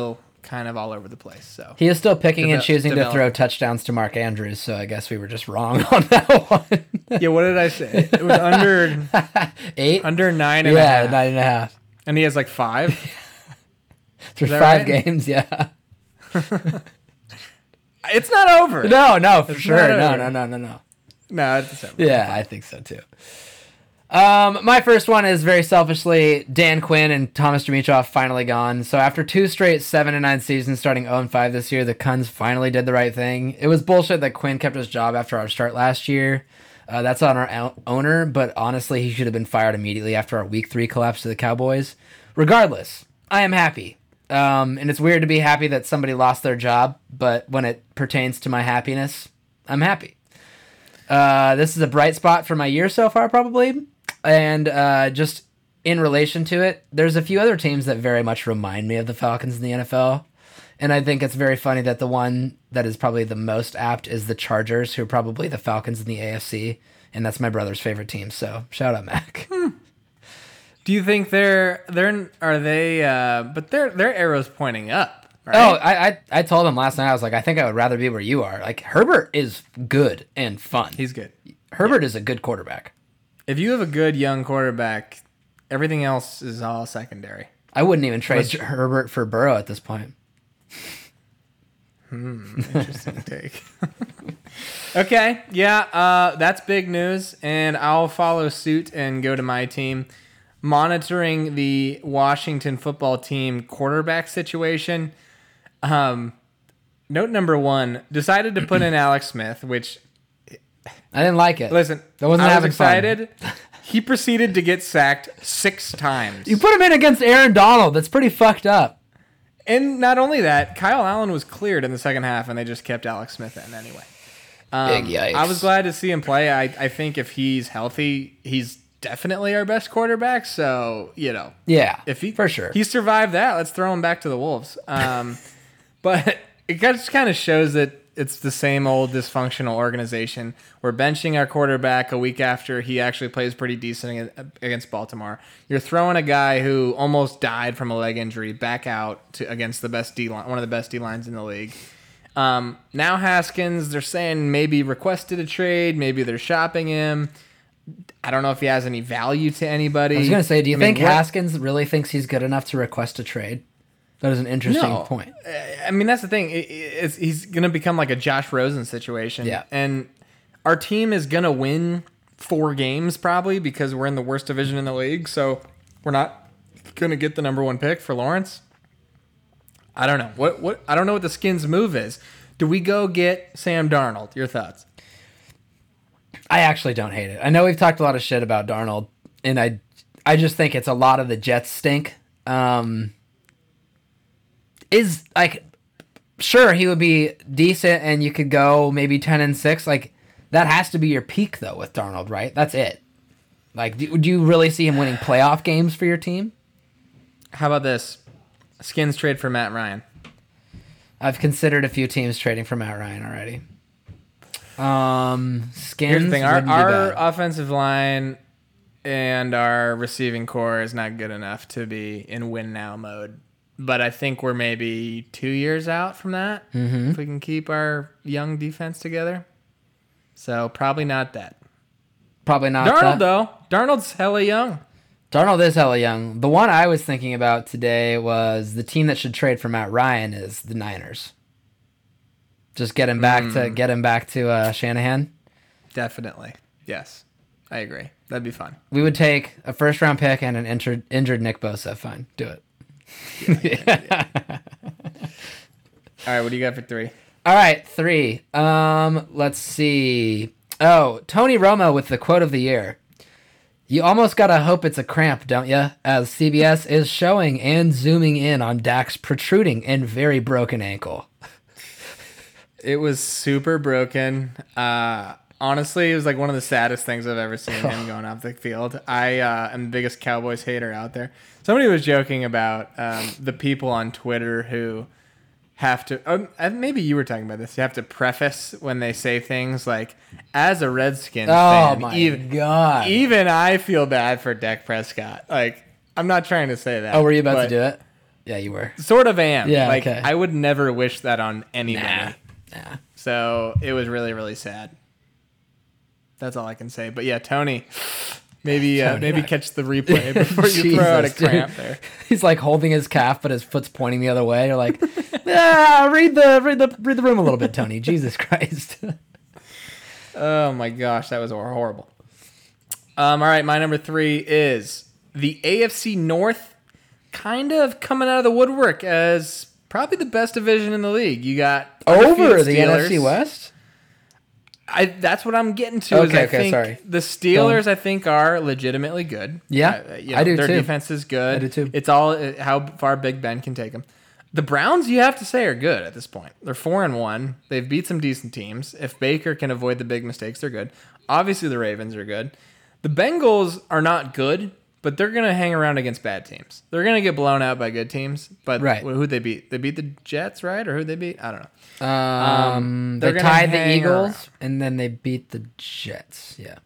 [SPEAKER 1] kind of all over the place. So
[SPEAKER 3] He is still picking and
[SPEAKER 1] Deve-
[SPEAKER 3] choosing to
[SPEAKER 1] develop.
[SPEAKER 3] throw touchdowns to Mark Andrews, so I guess we were just wrong on that one.
[SPEAKER 1] yeah, what did I say? It was under
[SPEAKER 3] Eight?
[SPEAKER 1] under nine and a
[SPEAKER 3] yeah,
[SPEAKER 1] half,
[SPEAKER 3] nine and a half.
[SPEAKER 1] and he has like five.
[SPEAKER 3] For
[SPEAKER 1] that
[SPEAKER 3] five
[SPEAKER 1] right?
[SPEAKER 3] games, yeah.
[SPEAKER 1] It's not over.
[SPEAKER 3] No, no, for
[SPEAKER 1] It's
[SPEAKER 3] sure.
[SPEAKER 1] not
[SPEAKER 3] No,
[SPEAKER 1] over.
[SPEAKER 3] no, no, no, no.
[SPEAKER 1] no, it's over.
[SPEAKER 3] Yeah, I think so too. Um, my first one is very selfishly Dan Quinn and Thomas Dimitrov finally gone. So after two straight seven and nine seasons, starting zero and five this year, the Cuns finally did the right thing. It was bullshit that Quinn kept his job after our start last year. Uh, that's on our o- owner, but honestly, he should have been fired immediately after our week three collapse to the Cowboys. Regardless, I am happy. Um, and it's weird to be happy that somebody lost their job, but when it pertains to my happiness, I'm happy. Uh, this is a bright spot for my year so far, probably. And uh, just in relation to it, there's a few other teams that very much remind me of the Falcons in the N F L. And I think it's very funny that the one that is probably the most apt is the Chargers, who are probably the Falcons in the A F C. And that's my brother's favorite team. So shout out, Mac.
[SPEAKER 1] Do you think they're they're are they? Uh, but their their arrow's pointing up. Right?
[SPEAKER 3] Oh, I, I I told him last night, I was like, I think I would rather be where you are. Like, Herbert is good and fun.
[SPEAKER 1] he's good.
[SPEAKER 3] Herbert is a good quarterback.
[SPEAKER 1] If you have a good young quarterback, everything else is all secondary.
[SPEAKER 3] I wouldn't even trade
[SPEAKER 1] Let's-
[SPEAKER 3] Herbert for Burrow at this point.
[SPEAKER 1] Interesting take. Okay, yeah, uh, that's big news, and I'll follow suit and go to my team. Monitoring the Washington football team quarterback situation. Um, note number one, decided to put in Alex Smith, which,
[SPEAKER 3] I didn't like it.
[SPEAKER 1] listen,
[SPEAKER 3] I wasn't
[SPEAKER 1] I was
[SPEAKER 3] having fun.
[SPEAKER 1] excited. He proceeded to get sacked six times.
[SPEAKER 3] You put him in against Aaron Donald. That's pretty fucked up.
[SPEAKER 1] And not only that, Kyle Allen was cleared in the second half, and they just kept Alex Smith in anyway. Um,
[SPEAKER 3] Big yikes.
[SPEAKER 1] I was glad to see him play. I, I think if he's healthy, he's definitely our best quarterback. So, you know,
[SPEAKER 3] Yeah,
[SPEAKER 1] if he
[SPEAKER 3] for sure.
[SPEAKER 1] he survived that, let's throw him back to the Wolves. Um, but it just kind of shows that it's the same old dysfunctional organization. We're benching our quarterback a week after he actually plays pretty decent against Baltimore. You're throwing a guy who almost died from a leg injury back out to against the best D line, one of the best D lines in the league. Um, now Haskins, they're saying maybe requested a trade, maybe they're shopping him. I don't know if he has any value to anybody.
[SPEAKER 3] I was gonna say, do you
[SPEAKER 1] I mean,
[SPEAKER 3] think
[SPEAKER 1] what-
[SPEAKER 3] Haskins really thinks he's good enough to request a trade? That is an interesting
[SPEAKER 1] No.
[SPEAKER 3] point.
[SPEAKER 1] I mean, that's the thing. It- It's, he's going to become like a Josh Rosen situation.
[SPEAKER 3] Yeah.
[SPEAKER 1] And our team is going to win four games probably because we're in the worst division in the league. So we're not going to get the number one pick for Lawrence. I don't know. What what I don't know what the Skins move is. Do we go get Sam Darnold? Your thoughts?
[SPEAKER 3] I actually don't hate it. I know we've talked a lot of shit about Darnold, and I, I just think it's a lot of the Jets stink. Um, is like, sure, he would be decent, and you could go maybe ten and six. Like, that has to be your peak though with Darnold, right? That's it. Like, do, do you really see him winning playoff games for your team?
[SPEAKER 1] How about this? Skins trade for Matt Ryan.
[SPEAKER 3] I've considered a few teams trading for Matt Ryan already. Um, Skins.
[SPEAKER 1] Here's the thing: our,
[SPEAKER 3] wouldn't be
[SPEAKER 1] our
[SPEAKER 3] bad.
[SPEAKER 1] offensive line and our receiving core is not good enough to be in win now mode. But I think we're maybe two years out from that
[SPEAKER 3] Mm-hmm.
[SPEAKER 1] if we can keep our young defense together. So probably not that.
[SPEAKER 3] Probably not.
[SPEAKER 1] Darnold
[SPEAKER 3] that.
[SPEAKER 1] though, Darnold's hella young.
[SPEAKER 3] Darnold is hella young. The one I was thinking about today was the team that should trade for Matt Ryan is the Niners. Just get him back to get him back to uh, Shanahan.
[SPEAKER 1] Definitely, yes, I agree. That'd be fun.
[SPEAKER 3] We would take a first round pick and an injured injured Nick Bosa. Fine, do it.
[SPEAKER 1] All right, what do you got for three?
[SPEAKER 3] All right, three. Um, let's see. Oh, Tony Romo with the quote of the year. You almost gotta hope it's a cramp, don't you? As C B S is showing and zooming in on Dak's protruding and very broken ankle.
[SPEAKER 1] It was super broken. Uh, honestly, it was like one of the saddest things I've ever seen him going off the field. I uh, am the biggest Cowboys hater out there. Somebody was joking about um, the people on Twitter who have to, um, uh, maybe you were talking about this, you have to preface when they say things like, as a Redskins
[SPEAKER 3] Oh
[SPEAKER 1] fan,
[SPEAKER 3] my
[SPEAKER 1] even,
[SPEAKER 3] god.
[SPEAKER 1] even I feel bad for Dak Prescott. Like, I'm not trying to say that.
[SPEAKER 3] Oh, were you about
[SPEAKER 1] but
[SPEAKER 3] to do it? Yeah, you were.
[SPEAKER 1] Sort of am.
[SPEAKER 3] Yeah,
[SPEAKER 1] Like,
[SPEAKER 3] okay.
[SPEAKER 1] I would never wish that on anybody.
[SPEAKER 3] Nah. Nah.
[SPEAKER 1] So it was really, really sad. That's all I can say. But yeah, Tony, maybe uh,
[SPEAKER 3] Tony,
[SPEAKER 1] maybe
[SPEAKER 3] that-
[SPEAKER 1] catch the replay before you throw out a
[SPEAKER 3] Jesus, dude.
[SPEAKER 1] cramp there.
[SPEAKER 3] He's like holding his calf, but his foot's pointing the other way. You're like, ah, read the read the read the room a little bit, Tony. Jesus Christ.
[SPEAKER 1] Oh my gosh, that was horrible. Um, all right, my number three is the A F C North, kind of coming out of the woodwork as probably the best division in the league. You got
[SPEAKER 3] Over
[SPEAKER 1] undefeated
[SPEAKER 3] the
[SPEAKER 1] Steelers.
[SPEAKER 3] N F C West?
[SPEAKER 1] I that's what I'm getting to. is
[SPEAKER 3] Okay,
[SPEAKER 1] I
[SPEAKER 3] okay,
[SPEAKER 1] think
[SPEAKER 3] sorry.
[SPEAKER 1] The Steelers, I think, are legitimately good.
[SPEAKER 3] Yeah,
[SPEAKER 1] Uh, you
[SPEAKER 3] I do
[SPEAKER 1] their
[SPEAKER 3] too.
[SPEAKER 1] defense is good.
[SPEAKER 3] I do too.
[SPEAKER 1] It's all uh, how far Big Ben can take them. The Browns, you have to say, are good at this point. They're four and one. They've beat some decent teams. If Baker can avoid the big mistakes, they're good. Obviously, the Ravens are good. The Bengals are not good, but they're gonna hang around against bad teams. They're gonna get blown out by good teams. But
[SPEAKER 3] Right.
[SPEAKER 1] who'd they beat? They beat the Jets, right? Or who'd they beat? I don't know.
[SPEAKER 3] Um,
[SPEAKER 1] they're
[SPEAKER 3] they
[SPEAKER 1] gonna
[SPEAKER 3] tied the
[SPEAKER 1] hang
[SPEAKER 3] Eagles,
[SPEAKER 1] around.
[SPEAKER 3] and then they beat the Jets. Yeah.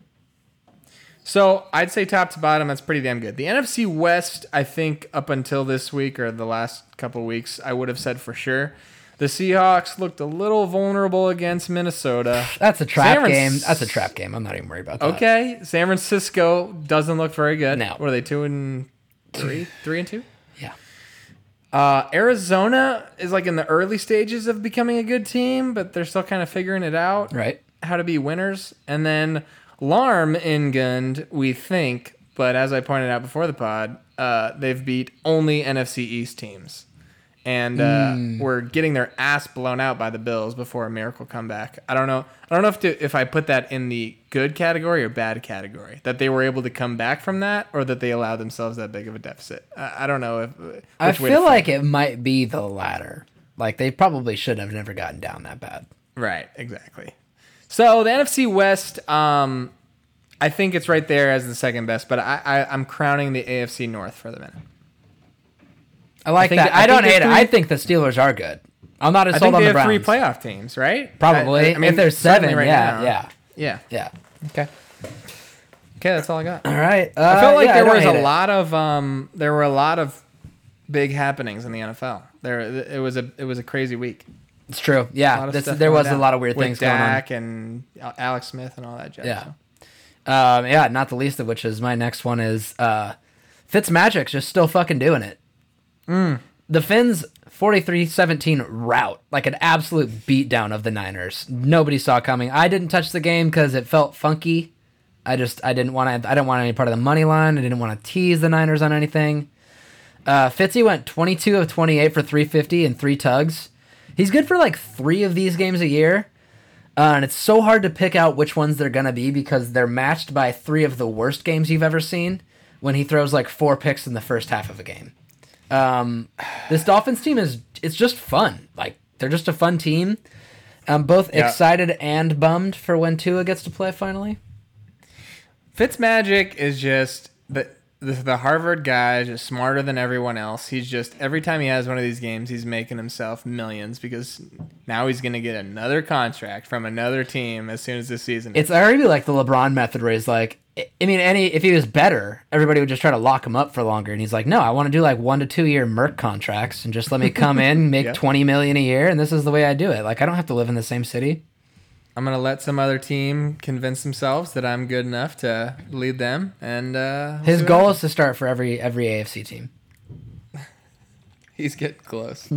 [SPEAKER 1] So I'd say top to bottom, that's pretty damn good. The N F C West, I think up until this week or the last couple weeks, I would have said for sure. The Seahawks looked a little vulnerable against Minnesota.
[SPEAKER 3] That's a trap
[SPEAKER 1] San Fran-
[SPEAKER 3] game. That's a trap game. I'm not even worried about that.
[SPEAKER 1] Okay, San Francisco doesn't look very good.
[SPEAKER 3] No.
[SPEAKER 1] What are they, two and three? Three and two?
[SPEAKER 3] Yeah.
[SPEAKER 1] Uh, Arizona is like in the early stages of becoming a good team, but they're still kind of figuring it out.
[SPEAKER 3] Right.
[SPEAKER 1] How to be winners. And then Larm Engund, we think, but as I pointed out before the pod, uh, they've beat only N F C East teams. And uh, we're getting their ass blown out by the Bills before a miracle comeback. I don't know. I don't know if to, if I put that in the good category or bad category. That they were able to come back from that, or that they allowed themselves that big of a deficit. I, I don't know if. Which
[SPEAKER 3] I
[SPEAKER 1] way to
[SPEAKER 3] feel
[SPEAKER 1] frame
[SPEAKER 3] like it might be the latter. Like they probably should have never gotten down that bad.
[SPEAKER 1] Right, exactly. So the N F C West, um, I think it's right there as the second best, but I, I, I'm crowning the A F C North for the minute.
[SPEAKER 3] I like
[SPEAKER 1] think
[SPEAKER 3] that.
[SPEAKER 1] that- I
[SPEAKER 3] I, don't
[SPEAKER 1] think
[SPEAKER 3] hate it.
[SPEAKER 1] there's
[SPEAKER 3] I
[SPEAKER 1] three-
[SPEAKER 3] think the Steelers are good. I'm not as
[SPEAKER 1] I
[SPEAKER 3] sold
[SPEAKER 1] think
[SPEAKER 3] on
[SPEAKER 1] they
[SPEAKER 3] the
[SPEAKER 1] have
[SPEAKER 3] Browns.
[SPEAKER 1] three playoff teams, right?
[SPEAKER 3] Probably.
[SPEAKER 1] I, I mean,
[SPEAKER 3] if there's
[SPEAKER 1] certainly
[SPEAKER 3] seven,
[SPEAKER 1] right
[SPEAKER 3] yeah,
[SPEAKER 1] now.
[SPEAKER 3] yeah,
[SPEAKER 1] Yeah.
[SPEAKER 3] yeah.
[SPEAKER 1] Okay. Okay, that's all I got.
[SPEAKER 3] All right. Uh,
[SPEAKER 1] I felt like
[SPEAKER 3] yeah,
[SPEAKER 1] there
[SPEAKER 3] don't
[SPEAKER 1] was
[SPEAKER 3] hate
[SPEAKER 1] a
[SPEAKER 3] it.
[SPEAKER 1] lot of um, there were a lot of big happenings in the N F L. There, it was a it was a crazy week.
[SPEAKER 3] It's true.
[SPEAKER 1] A lot
[SPEAKER 3] Yeah,
[SPEAKER 1] of
[SPEAKER 3] this,
[SPEAKER 1] stuff
[SPEAKER 3] there
[SPEAKER 1] going
[SPEAKER 3] was a
[SPEAKER 1] down
[SPEAKER 3] lot of weird
[SPEAKER 1] with
[SPEAKER 3] things going on.
[SPEAKER 1] Dak and Alex Smith and all that jazz.
[SPEAKER 3] Yeah.
[SPEAKER 1] so.
[SPEAKER 3] Um, yeah, not the least of which is my next one is uh, Fitzmagic's just still fucking doing it.
[SPEAKER 1] Mm.
[SPEAKER 3] The Finns forty-three seventeen rout, like an absolute beatdown of the Niners. Nobody saw coming. I didn't touch the game because it felt funky. I just I didn't want to. I didn't want any part of the money line. I didn't want to tease the Niners on anything. Uh, Fitzy went twenty-two of twenty-eight for three fifty and three tugs. He's good for like three of these games a year. Uh, and it's so hard to pick out which ones they're going to be because they're matched by three of the worst games you've ever seen when he throws like four picks in the first half of a game. Um, this Dolphins team is, it's just fun. Like, they're just a fun team. I'm both
[SPEAKER 1] Yeah.
[SPEAKER 3] excited and bummed for when Tua gets to play finally.
[SPEAKER 1] Fitzmagic is just the, the the Harvard guy, just smarter than everyone else. He's just every time he has one of these games, he's making himself millions because now he's going to get another contract from another team as soon as the season.
[SPEAKER 3] It's already like the LeBron method where he's like, I mean, any if he was better, everybody would just try to lock him up for longer. And he's like, no, I want to do like one to two year Merc contracts and just let me come in, make
[SPEAKER 1] Yeah.
[SPEAKER 3] twenty million a year, and this is the way I do it. Like, I don't have to live in the same city.
[SPEAKER 1] I'm going to let some other team convince themselves that I'm good enough to lead them. And uh, we'll
[SPEAKER 3] His
[SPEAKER 1] see what
[SPEAKER 3] goal
[SPEAKER 1] happens.
[SPEAKER 3] is to start for every every A F C team.
[SPEAKER 1] He's getting close.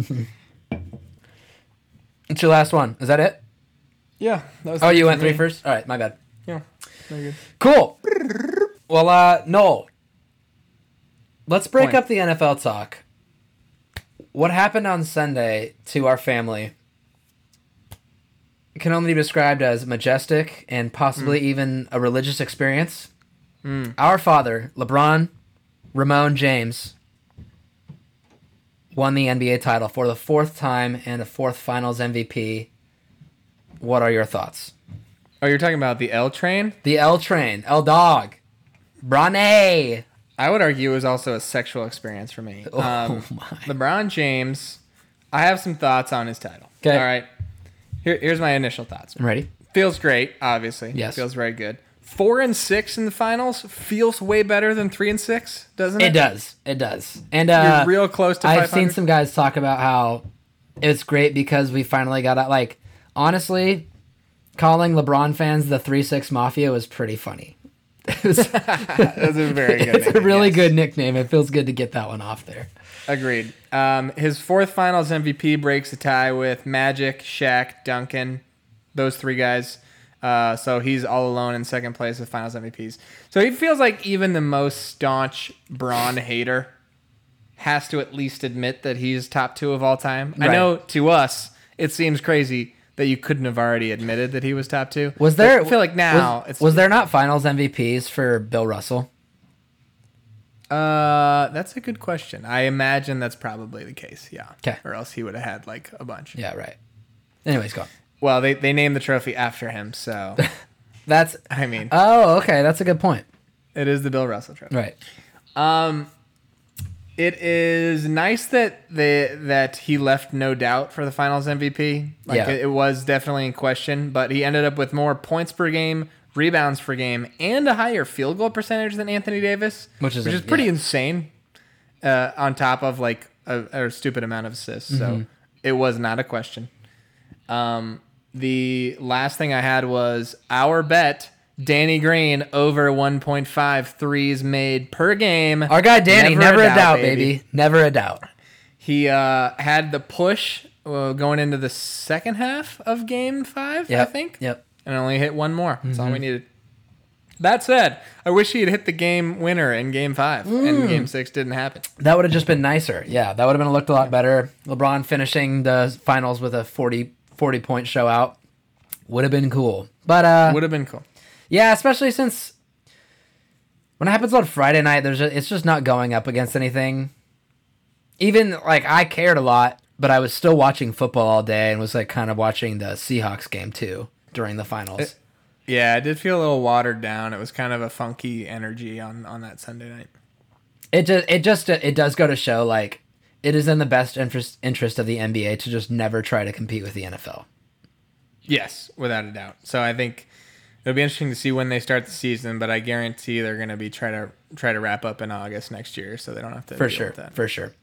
[SPEAKER 3] It's your last one. Is that it?
[SPEAKER 1] yeah. That was
[SPEAKER 3] Oh,
[SPEAKER 1] three
[SPEAKER 3] you
[SPEAKER 1] for
[SPEAKER 3] went three
[SPEAKER 1] me.
[SPEAKER 3] first? All right, my bad.
[SPEAKER 1] Yeah. Very good.
[SPEAKER 3] Cool. Well, uh, Noel, let's break
[SPEAKER 1] Point.
[SPEAKER 3] up the N F L talk. What happened on Sunday to our family can only be described as majestic and possibly even a religious experience. Our father, LeBron Ramon James, won the N B A title for the fourth time and a fourth Finals M V P. What are your thoughts?
[SPEAKER 1] Oh, you're talking about the L train?
[SPEAKER 3] The L Train, L Dog, Bronny.
[SPEAKER 1] I would argue it was also a sexual experience for me.
[SPEAKER 3] Oh,
[SPEAKER 1] Um,
[SPEAKER 3] my.
[SPEAKER 1] LeBron James, I have some thoughts on his title.
[SPEAKER 3] 'Kay.
[SPEAKER 1] All right. Here, here's my initial thoughts.
[SPEAKER 3] I'm ready.
[SPEAKER 1] Feels great, obviously.
[SPEAKER 3] Yes.
[SPEAKER 1] Feels very good. Four and six in the finals feels way better than three and six, doesn't it?
[SPEAKER 3] It does. It does. And uh,
[SPEAKER 1] You're real close to
[SPEAKER 3] I've
[SPEAKER 1] five hundred.
[SPEAKER 3] seen some guys talk about how it's great because we finally got out. Like, honestly, calling LeBron fans the three six Mafia was pretty funny. It was,
[SPEAKER 1] That's a very good
[SPEAKER 3] it's a
[SPEAKER 1] name,
[SPEAKER 3] really
[SPEAKER 1] yes.
[SPEAKER 3] good nickname. It feels good to get that one off there.
[SPEAKER 1] Agreed. Um, his fourth finals M V P breaks a tie with Magic, Shaq, Duncan, those three guys. Uh, so he's all alone in second place with finals M V Ps. So he feels like even the most staunch Bron hater has to at least admit that he's top two of all time. I
[SPEAKER 3] Right.
[SPEAKER 1] know to us, it seems crazy that you couldn't have already admitted that he was top two.
[SPEAKER 3] Was there?
[SPEAKER 1] But I feel like now
[SPEAKER 3] was,
[SPEAKER 1] it's
[SPEAKER 3] was there not finals M V Ps for Bill Russell?
[SPEAKER 1] Uh, that's a good question. I imagine that's probably the case. Yeah.
[SPEAKER 3] 'Kay.
[SPEAKER 1] Or else he would have had like a bunch.
[SPEAKER 3] Yeah, right. Anyways, go on.
[SPEAKER 1] Well, they they named the trophy after him, so
[SPEAKER 3] That's.
[SPEAKER 1] I mean,
[SPEAKER 3] Oh, okay. That's a good point.
[SPEAKER 1] it is the Bill Russell trophy.
[SPEAKER 3] Right.
[SPEAKER 1] Um, it is nice that they that he left no doubt for the Finals M V P. Like
[SPEAKER 3] Yeah.
[SPEAKER 1] it, it was definitely in question, but he ended up with more points per game, rebounds per game, and a higher field goal percentage than Anthony Davis,
[SPEAKER 3] Which is
[SPEAKER 1] which
[SPEAKER 3] a-
[SPEAKER 1] is pretty
[SPEAKER 3] yeah.
[SPEAKER 1] insane. Uh, on top of like a, a stupid amount of assists, so
[SPEAKER 3] Mm-hmm.
[SPEAKER 1] it was not a question. Um, the last thing I had was our bet. Danny Green over one point five threes made per game.
[SPEAKER 3] Our guy Danny, never, a doubt, baby. Never a doubt.
[SPEAKER 1] He uh, had the push uh, going into the second half of game five,
[SPEAKER 3] Yep.
[SPEAKER 1] I think.
[SPEAKER 3] Yep.
[SPEAKER 1] And only hit one more. That's all we needed. That said, I wish he had hit the game winner in game five, and game six didn't happen.
[SPEAKER 3] That would have just been nicer. Yeah, that would have been looked a lot better. LeBron finishing the finals with a forty, forty point show out would have been cool. But uh,
[SPEAKER 1] Would have been cool.
[SPEAKER 3] yeah, especially since when it happens on Friday night, there's a, it's just not going up against anything. Even like I cared a lot, but I was still watching football all day and was like kind of watching the Seahawks game too during the finals.
[SPEAKER 1] It- Yeah, it did feel a little watered down. It was kind of a funky energy on, on that Sunday night.
[SPEAKER 3] It just it just it does go to show like it is in the best interest interest of the N B A to just never try to compete with the N F L.
[SPEAKER 1] Yes, without a doubt. So I think it'll be interesting to see when they start the season, but I guarantee they're going to be try to try to wrap up in August next year, so they don't have to
[SPEAKER 3] For
[SPEAKER 1] deal
[SPEAKER 3] sure.
[SPEAKER 1] with that.
[SPEAKER 3] For sure.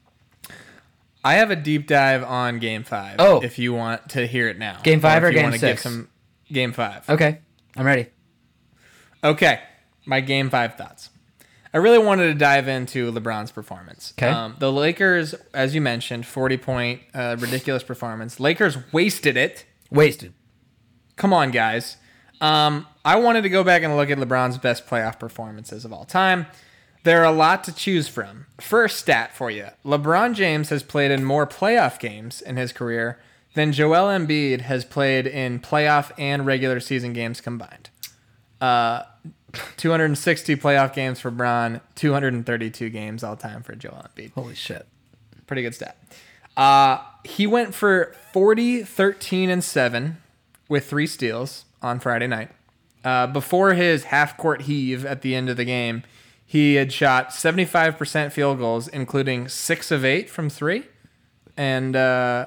[SPEAKER 1] I have a deep dive on Game Five.
[SPEAKER 3] Oh.
[SPEAKER 1] if you want to hear it now.
[SPEAKER 3] Game five or
[SPEAKER 1] if you
[SPEAKER 3] Game
[SPEAKER 1] wanna give
[SPEAKER 3] six?
[SPEAKER 1] Some Game Five.
[SPEAKER 3] Okay. I'm ready.
[SPEAKER 1] Okay, my Game Five thoughts. I really wanted to dive into LeBron's performance.
[SPEAKER 3] Okay.
[SPEAKER 1] Um, the Lakers, as you mentioned, forty point, uh, ridiculous performance. Lakers wasted it.
[SPEAKER 3] Wasted.
[SPEAKER 1] Come on, guys. Um, I wanted to go back and look at LeBron's best playoff performances of all time. There are a lot to choose from. First stat for you. LeBron James has played in more playoff games in his career than Joel Embiid has played in playoff and regular season games combined. Uh, two hundred sixty playoff games for Bron, two hundred thirty-two games all time for Joel Embiid.
[SPEAKER 3] Holy shit.
[SPEAKER 1] Pretty good stat. Uh, he went for forty, thirteen, and seven with three steals on Friday night. Uh, before his half-court heave at the end of the game, he had shot seventy-five percent field goals, including six of eight from three. And uh,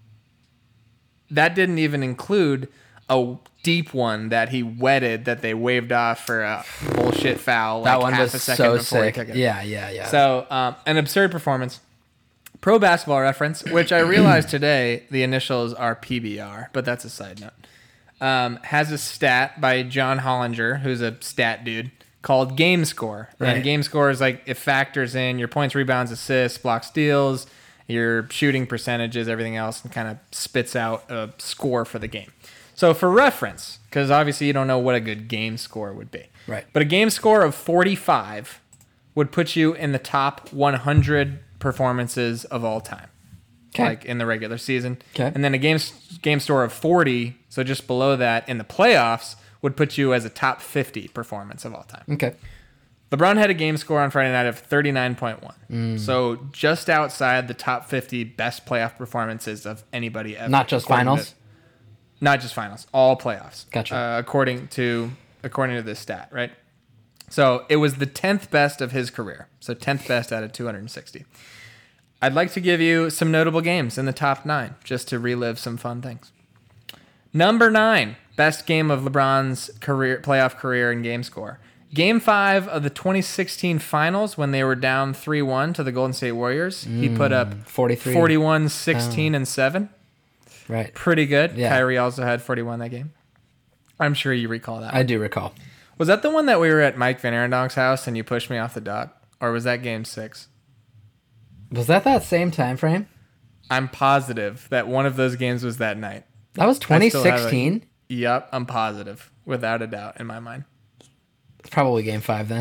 [SPEAKER 1] that didn't even include a deep one that he wetted that they waved off for a bullshit foul.
[SPEAKER 3] That
[SPEAKER 1] like
[SPEAKER 3] one
[SPEAKER 1] half
[SPEAKER 3] was
[SPEAKER 1] a second
[SPEAKER 3] so
[SPEAKER 1] before he
[SPEAKER 3] sick.
[SPEAKER 1] took it.
[SPEAKER 3] Yeah, yeah, yeah.
[SPEAKER 1] So, um, an absurd performance. Pro Basketball Reference, which I realized today the initials are P B R, but that's a side note, um, has a stat by John Hollinger, who's a stat dude, called Game Score.
[SPEAKER 3] Right.
[SPEAKER 1] And Game Score is like, it factors in your points, rebounds, assists, block steals, your shooting percentages, everything else, and kind of spits out a score for the game. So for reference, because obviously you don't know what a good game score would be.
[SPEAKER 3] Right.
[SPEAKER 1] But a game score of forty-five would put you in the top one hundred performances of all time.
[SPEAKER 3] 'Kay.
[SPEAKER 1] Like in the regular season.
[SPEAKER 3] 'Kay.
[SPEAKER 1] And then a game game score of forty, so just below that in the playoffs, would put you as a top fifty performance of all time.
[SPEAKER 3] Okay.
[SPEAKER 1] LeBron had a game score on Friday night of thirty-nine point one.
[SPEAKER 3] Mm.
[SPEAKER 1] So just outside the top fifty best playoff performances of anybody ever.
[SPEAKER 3] Not just
[SPEAKER 1] according
[SPEAKER 3] finals?
[SPEAKER 1] to- not just finals, all playoffs.
[SPEAKER 3] Gotcha.
[SPEAKER 1] Uh, according to according to this stat, right? So it was the tenth best of his career. So tenth best out of two hundred sixty. I'd like to give you some notable games in the top nine just to relive some fun things. Number nine, best game of LeBron's career, playoff career in game score. Game five of the twenty sixteen finals when they were down three one to the Golden State Warriors. Mm, he put up
[SPEAKER 3] forty-three.
[SPEAKER 1] forty-one, sixteen, oh. and seven.
[SPEAKER 3] Right.
[SPEAKER 1] Pretty good.
[SPEAKER 3] Yeah.
[SPEAKER 1] Kyrie also had forty-one that game. I'm sure you recall that
[SPEAKER 3] I
[SPEAKER 1] one.
[SPEAKER 3] do recall.
[SPEAKER 1] Was that the one that we were at Mike Van Arendonk's house and you pushed me off the dock? Or was that game six?
[SPEAKER 3] Was that that same time frame?
[SPEAKER 1] I'm positive that one of those games was that night.
[SPEAKER 3] That was twenty sixteen?
[SPEAKER 1] Yep, I'm positive. Without a doubt in my mind.
[SPEAKER 3] It's probably game five then.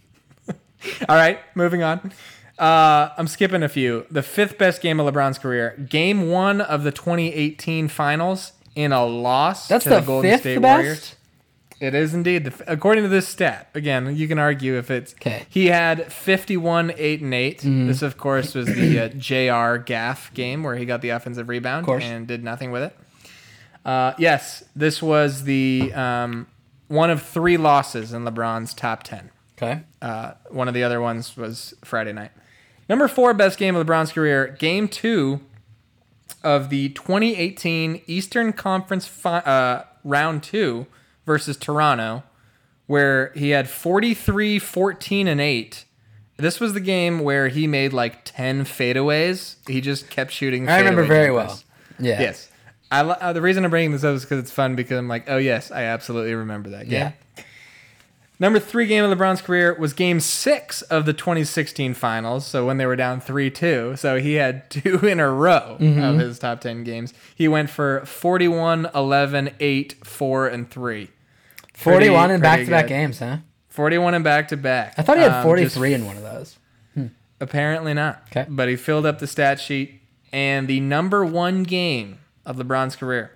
[SPEAKER 1] All right, moving on. Uh, I'm skipping a few. The fifth best game of LeBron's career. Game one of the twenty eighteen finals in a loss
[SPEAKER 3] That's
[SPEAKER 1] to
[SPEAKER 3] the,
[SPEAKER 1] the Golden
[SPEAKER 3] fifth
[SPEAKER 1] State
[SPEAKER 3] best?
[SPEAKER 1] Warriors. It is indeed. The, according to this stat, again, you can argue if it's...
[SPEAKER 3] Okay.
[SPEAKER 1] He had fifty-one, eight, and eight.
[SPEAKER 3] Mm.
[SPEAKER 1] This, of course, was the uh, J R Gaff game where he got the offensive rebound and did nothing with it. Uh, yes, this was the um, one of three losses in LeBron's top ten.
[SPEAKER 3] Okay.
[SPEAKER 1] Uh, one of the other ones was Friday night. Number four best game of LeBron's career, game two of the twenty eighteen Eastern Conference fi- uh, round two versus Toronto, where he had forty-three, fourteen, and eight. This was the game where he made like ten fadeaways. He just kept shooting.
[SPEAKER 3] I remember very
[SPEAKER 1] jumpers.
[SPEAKER 3] well. Yeah.
[SPEAKER 1] Yes. I, uh, the reason I'm bringing this up is because it's fun because I'm like, oh, yes, I absolutely remember that game.
[SPEAKER 3] Yeah.
[SPEAKER 1] Number three game of LeBron's career was game six of the twenty sixteen finals. So when they were down three two. So he had two in a row mm-hmm. of his top ten games. He went for forty-one, eleven, eight, four, and three.
[SPEAKER 3] forty-one
[SPEAKER 1] pretty,
[SPEAKER 3] in back-to-back good. games, huh?
[SPEAKER 1] forty-one in back-to-back.
[SPEAKER 3] I thought he had forty-three um, in one of those.
[SPEAKER 1] Hmm. Apparently not.
[SPEAKER 3] Okay.
[SPEAKER 1] But he filled up the stat sheet. And the number one game of LeBron's career.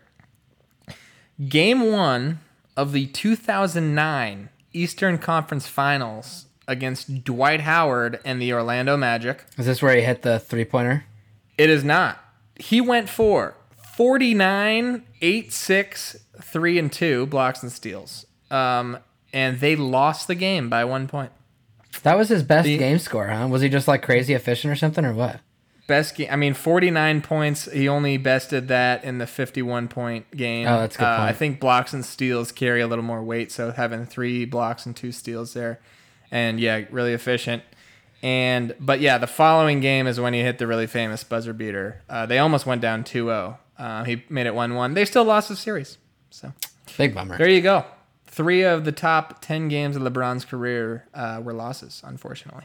[SPEAKER 1] Game one of the two thousand nine Eastern Conference Finals against Dwight Howard and the Orlando Magic.
[SPEAKER 3] Is this where he hit the three-pointer?
[SPEAKER 1] It is not. He went for forty-nine, eight, six, three, and two blocks and steals. Um, and they lost the game by one point.
[SPEAKER 3] That was his best
[SPEAKER 1] the,
[SPEAKER 3] game score, huh? Was he just like crazy efficient or something, or what?
[SPEAKER 1] Best game. I mean, forty-nine points. He only bested that in the fifty-one point game.
[SPEAKER 3] Oh, that's a good
[SPEAKER 1] uh,
[SPEAKER 3] point.
[SPEAKER 1] I think blocks and steals carry a little more weight, so having three blocks and two steals there, and yeah, really efficient. And but yeah, the following game is when he hit the really famous buzzer beater. Uh, they almost went down two oh. Uh, he made it one one. They still lost the series. So
[SPEAKER 3] big bummer.
[SPEAKER 1] There you go. Three of the top ten games of LeBron's career uh, were losses, unfortunately.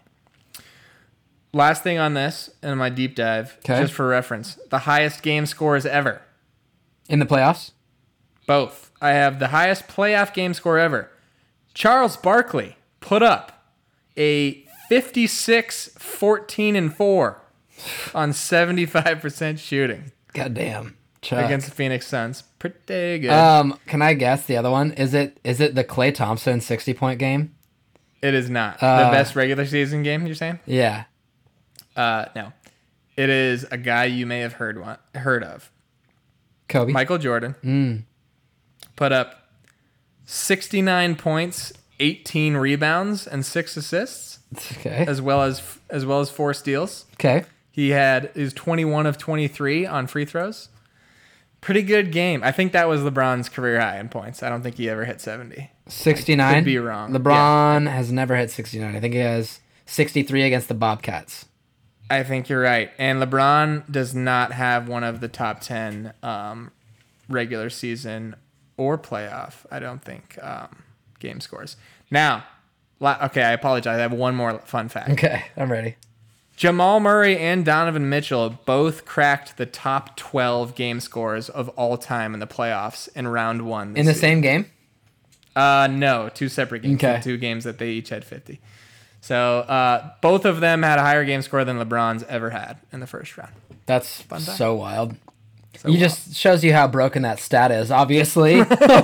[SPEAKER 1] Last thing on this, in my deep dive,
[SPEAKER 3] okay.
[SPEAKER 1] just for reference, the highest game scores ever.
[SPEAKER 3] In the playoffs?
[SPEAKER 1] Both. I have the highest playoff game score ever. Charles Barkley put up a fifty-six, fourteen, and four on seventy-five percent shooting.
[SPEAKER 3] Goddamn. Chuck.
[SPEAKER 1] Against the Phoenix Suns. Pretty good.
[SPEAKER 3] Um, can I guess the other one? Is it is it the Klay Thompson sixty-point game?
[SPEAKER 1] It is not.
[SPEAKER 3] Uh,
[SPEAKER 1] the best regular season game, you're saying?
[SPEAKER 3] Yeah.
[SPEAKER 1] Uh, no. It is a guy you may have heard one, heard of.
[SPEAKER 3] Kobe.
[SPEAKER 1] Michael Jordan.
[SPEAKER 3] Mm.
[SPEAKER 1] Put up sixty-nine points, eighteen rebounds, and six assists.
[SPEAKER 3] Okay.
[SPEAKER 1] As well as as well as four steals.
[SPEAKER 3] Okay.
[SPEAKER 1] He had is twenty-one of twenty-three on free throws. Pretty good game. I think that was LeBron's career high in points. I don't think he ever hit seventy.
[SPEAKER 3] sixty-nine?
[SPEAKER 1] I could be wrong.
[SPEAKER 3] LeBron
[SPEAKER 1] yeah.
[SPEAKER 3] has never hit sixty-nine. I think he has sixty-three against the Bobcats.
[SPEAKER 1] I think you're right. And LeBron does not have one of the top ten um, regular season or playoff, I don't think, um, game scores. Now, okay, I apologize. I have one more fun fact.
[SPEAKER 3] Okay, I'm ready.
[SPEAKER 1] Jamal Murray and Donovan Mitchell both cracked the top twelve game scores of all time in the playoffs in round one.
[SPEAKER 3] In the
[SPEAKER 1] season.
[SPEAKER 3] same game?
[SPEAKER 1] Uh, no, two separate games.
[SPEAKER 3] Okay.
[SPEAKER 1] Two games that they each had fifty. So uh, both of them had a higher game score than LeBron's ever had in the first round.
[SPEAKER 3] That's so wild.
[SPEAKER 1] So
[SPEAKER 3] you
[SPEAKER 1] wild.
[SPEAKER 3] just shows you how broken that stat is, obviously.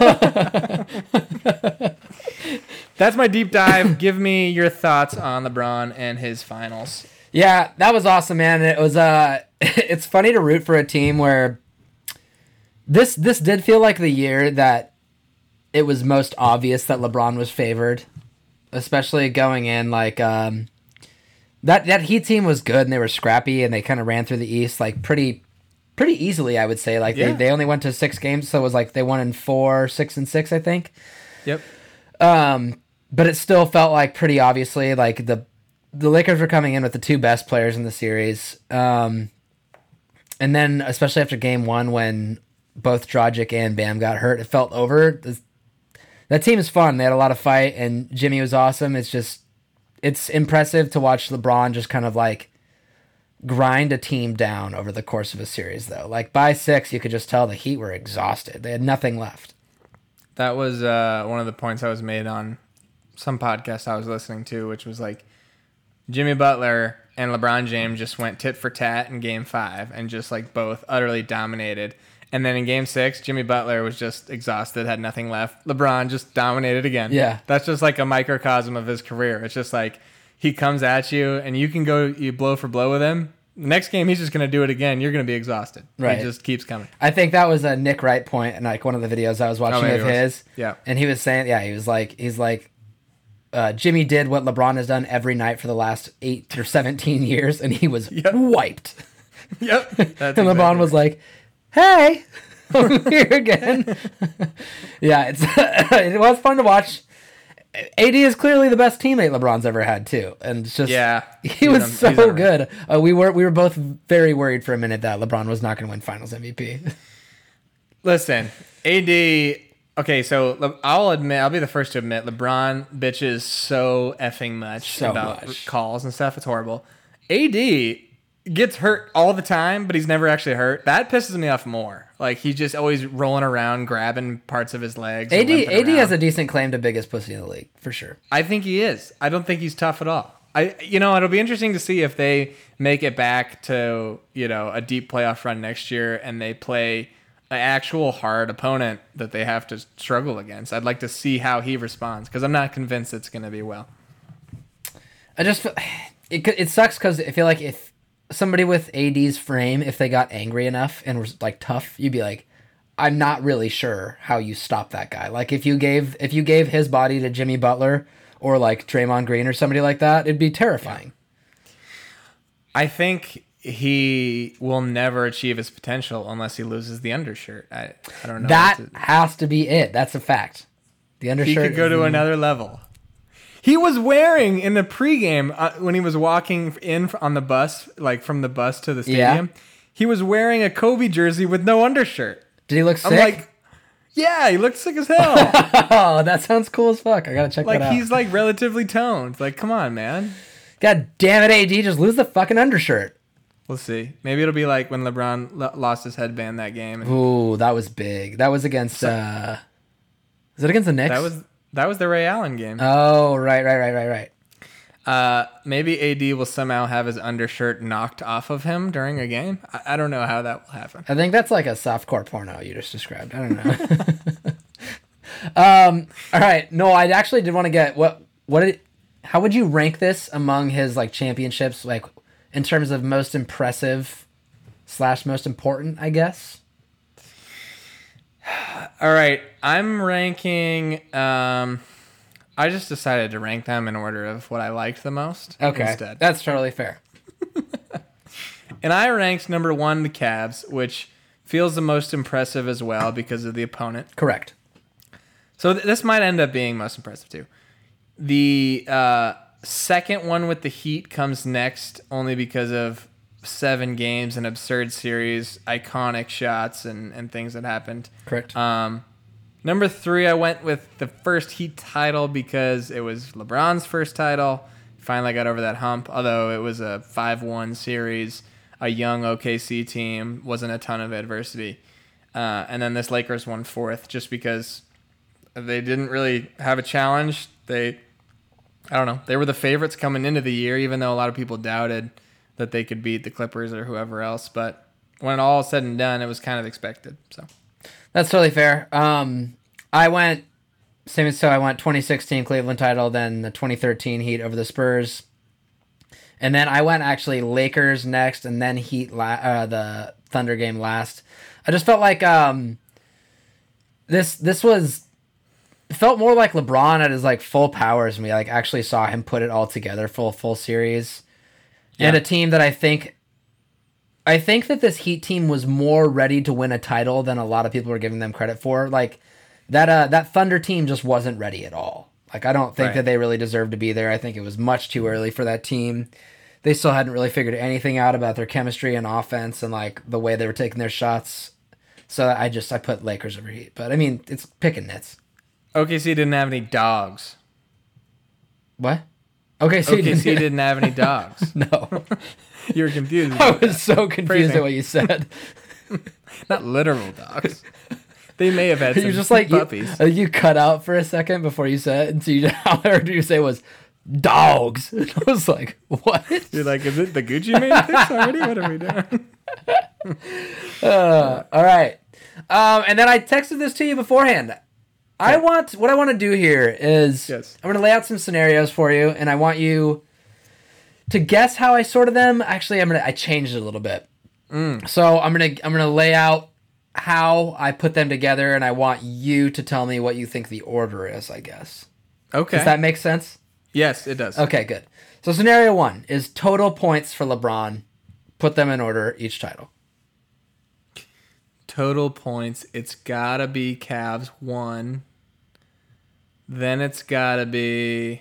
[SPEAKER 1] That's my deep dive. Give me your thoughts on LeBron and his finals.
[SPEAKER 3] Yeah, that was awesome, man. It was uh it's funny to root for a team where this this did feel like the year that it was most obvious that LeBron was favored, especially going in like um that that Heat team was good and they were scrappy and they kind of ran through the East like pretty pretty easily, I would say. Like
[SPEAKER 1] Yeah.
[SPEAKER 3] they, they only went to six games, so it was like they won in four, six and six, I think.
[SPEAKER 1] Yep.
[SPEAKER 3] Um, but it still felt like pretty obviously like the the Lakers were coming in with the two best players in the series. Um, and then especially after game one when both Dragic and Bam got hurt, it felt over. This, that team is fun. They had a lot of fight, and Jimmy was awesome. It's just it's impressive to watch LeBron just kind of like grind a team down over the course of a series, though. Like by six, you could just tell the Heat were exhausted. They had nothing left.
[SPEAKER 1] That was uh, one of the points I was made on some podcast I was listening to, which was like Jimmy Butler and LeBron James just went tit for tat in game five and just like both utterly dominated. And then in game six, Jimmy Butler was just exhausted, had nothing left. LeBron just dominated again.
[SPEAKER 3] Yeah.
[SPEAKER 1] That's just like a microcosm of his career. It's just like he comes at you and you can go you blow for blow with him. Next game, he's just going to do it again. You're going to be exhausted.
[SPEAKER 3] Right.
[SPEAKER 1] He just keeps coming.
[SPEAKER 3] I think that was a Nick Wright point in like one of the videos I was watching
[SPEAKER 1] maybe
[SPEAKER 3] of
[SPEAKER 1] it was.
[SPEAKER 3] his.
[SPEAKER 1] Yeah.
[SPEAKER 3] And he was saying, yeah, he was like, he's like, uh, Jimmy did what LeBron has done every night for the last eight or seventeen years, and he was
[SPEAKER 1] Yep.
[SPEAKER 3] wiped.
[SPEAKER 1] Yep. That's
[SPEAKER 3] And LeBron
[SPEAKER 1] exactly
[SPEAKER 3] was like, hey, I'm here again. Yeah, it's it was fun to watch. A D is clearly the best teammate LeBron's ever had too, and it's just
[SPEAKER 1] Yeah.
[SPEAKER 3] he
[SPEAKER 1] He's
[SPEAKER 3] was
[SPEAKER 1] un- he's
[SPEAKER 3] so
[SPEAKER 1] unreal.
[SPEAKER 3] good. Uh, we were we were both very worried for a minute that LeBron was not going to win Finals M V P.
[SPEAKER 1] Listen, A D. Okay, so Le- I'll admit, I'll be the first to admit, LeBron bitches so effing much
[SPEAKER 3] So
[SPEAKER 1] about
[SPEAKER 3] much.
[SPEAKER 1] calls and stuff. It's horrible. A D gets hurt all the time, but he's never actually hurt. That pisses me off more. Like he's just always rolling around, grabbing parts of his legs. and
[SPEAKER 3] A D
[SPEAKER 1] limping
[SPEAKER 3] A D has a
[SPEAKER 1] around.
[SPEAKER 3] decent claim to biggest pussy in the league for sure.
[SPEAKER 1] I think he is. I don't think he's tough at all. I, you know, it'll be interesting to see if they make it back to, you know, a deep playoff run next year and they play an actual hard opponent that they have to struggle against. I'd like to see how he responds because I'm not convinced it's going to be well.
[SPEAKER 3] I just feel, it it sucks because I feel like if somebody with A D's frame, if they got angry enough and was like tough, you'd be like, I'm not really sure how you stop that guy. Like if you gave if you gave his body to Jimmy Butler or like Draymond Green or somebody like that, it'd be terrifying.
[SPEAKER 1] I think he will never achieve his potential unless he loses the undershirt. I, I don't know.
[SPEAKER 3] That
[SPEAKER 1] what to-
[SPEAKER 3] has to be it. That's a fact. The undershirt.
[SPEAKER 1] He could go
[SPEAKER 3] is
[SPEAKER 1] to
[SPEAKER 3] the-
[SPEAKER 1] another level. He was wearing in the pregame uh, when he was walking in on the bus, like from the bus to the
[SPEAKER 3] Yeah.
[SPEAKER 1] stadium. He was wearing a Kobe jersey with no undershirt.
[SPEAKER 3] Did he look sick?
[SPEAKER 1] I'm like, yeah, he looked sick as hell.
[SPEAKER 3] oh, that sounds cool as fuck. I gotta check
[SPEAKER 1] like
[SPEAKER 3] that out.
[SPEAKER 1] he's like relatively toned. Like, come on, man.
[SPEAKER 3] God damn it, A D, just lose the fucking undershirt.
[SPEAKER 1] We'll see. Maybe it'll be like when LeBron lo- lost his headband that game. And
[SPEAKER 3] Ooh, that was big. That was against. uh Is it against the Knicks?
[SPEAKER 1] that was that was the Ray Allen game.
[SPEAKER 3] Oh, right, right, right, right, right.
[SPEAKER 1] Uh, maybe A D will somehow have his undershirt knocked off of him during a game. I, I don't know how that will happen.
[SPEAKER 3] I think that's like a softcore porno you just described. I don't know. um. All right. No, I actually did want to get what what did how would you rank this among his like championships, like in terms of most impressive slash most important, I guess.
[SPEAKER 1] All right, I'm ranking. Um, I just decided to rank them in order of what I liked the most.
[SPEAKER 3] Okay,
[SPEAKER 1] Instead,
[SPEAKER 3] that's totally fair.
[SPEAKER 1] and I ranked number one the Cavs, which feels the most impressive as well because of the opponent.
[SPEAKER 3] Correct.
[SPEAKER 1] So th- this might end up being most impressive too. The uh, second one with the Heat comes next, only because of seven games, an absurd series, iconic shots, and, and things that happened.
[SPEAKER 3] Correct.
[SPEAKER 1] Um, number three, I went with the first Heat title because it was LeBron's first title. Finally got over that hump, although it was a five one series, a young O K C team, wasn't a ton of adversity. Uh, and then this Lakers won fourth just because they didn't really have a challenge. They, I don't know, they were the favorites coming into the year, even though a lot of people doubted that they could beat the Clippers or whoever else. But when all is said and done, it was kind of expected. So
[SPEAKER 3] That's totally fair. Um, I went same as so. I went twenty sixteen Cleveland title, then the twenty thirteen Heat over the Spurs, and then I went actually Lakers next, and then Heat la- uh, the Thunder game last. I just felt like um, this this was it felt more like LeBron at his like full powers when we like actually saw him put it all together, full full series, and
[SPEAKER 1] Yeah.
[SPEAKER 3] a team that I think I think that this Heat team was more ready to win a title than a lot of people are giving them credit for. Like that uh, that Thunder team just wasn't ready at all. Like I don't think
[SPEAKER 1] Right.
[SPEAKER 3] that they really deserved to be there. I think it was much too early for that team. They still hadn't really figured anything out about their chemistry and offense and like the way they were taking their shots. So I just I put Lakers over Heat. But I mean, it's picking nits.
[SPEAKER 1] O K C didn't have any dogs.
[SPEAKER 3] What? Okay, so
[SPEAKER 1] O K C didn't have any dogs.
[SPEAKER 3] No.
[SPEAKER 1] You were confused.
[SPEAKER 3] I
[SPEAKER 1] about
[SPEAKER 3] was so confused
[SPEAKER 1] Phrasing.
[SPEAKER 3] at what you said.
[SPEAKER 1] Not literal dogs. They may have had some
[SPEAKER 3] You're just like you,
[SPEAKER 1] puppies.
[SPEAKER 3] uh, you cut out for a second before you said it, and so you, all I heard you say was dogs. I was like, what?
[SPEAKER 1] You're like, is it the Gucci Mane pics already? What are we doing?
[SPEAKER 3] Uh, all right. Um, and then I texted this to you beforehand. I want what I want to do here is
[SPEAKER 1] Yes.
[SPEAKER 3] I'm going to lay out some scenarios for you, and I want you to guess how I sorted them. Actually, I'm gonna I changed it a little bit. So I'm gonna I'm gonna lay out how I put them together, and I want you to tell me what you think the order is. I guess.
[SPEAKER 1] Okay.
[SPEAKER 3] Does that make sense?
[SPEAKER 1] Yes, it does.
[SPEAKER 3] Okay, good. So scenario one is total points for LeBron. Put them in order, each title.
[SPEAKER 1] Total points. It's gotta be Cavs one. Then it's gotta be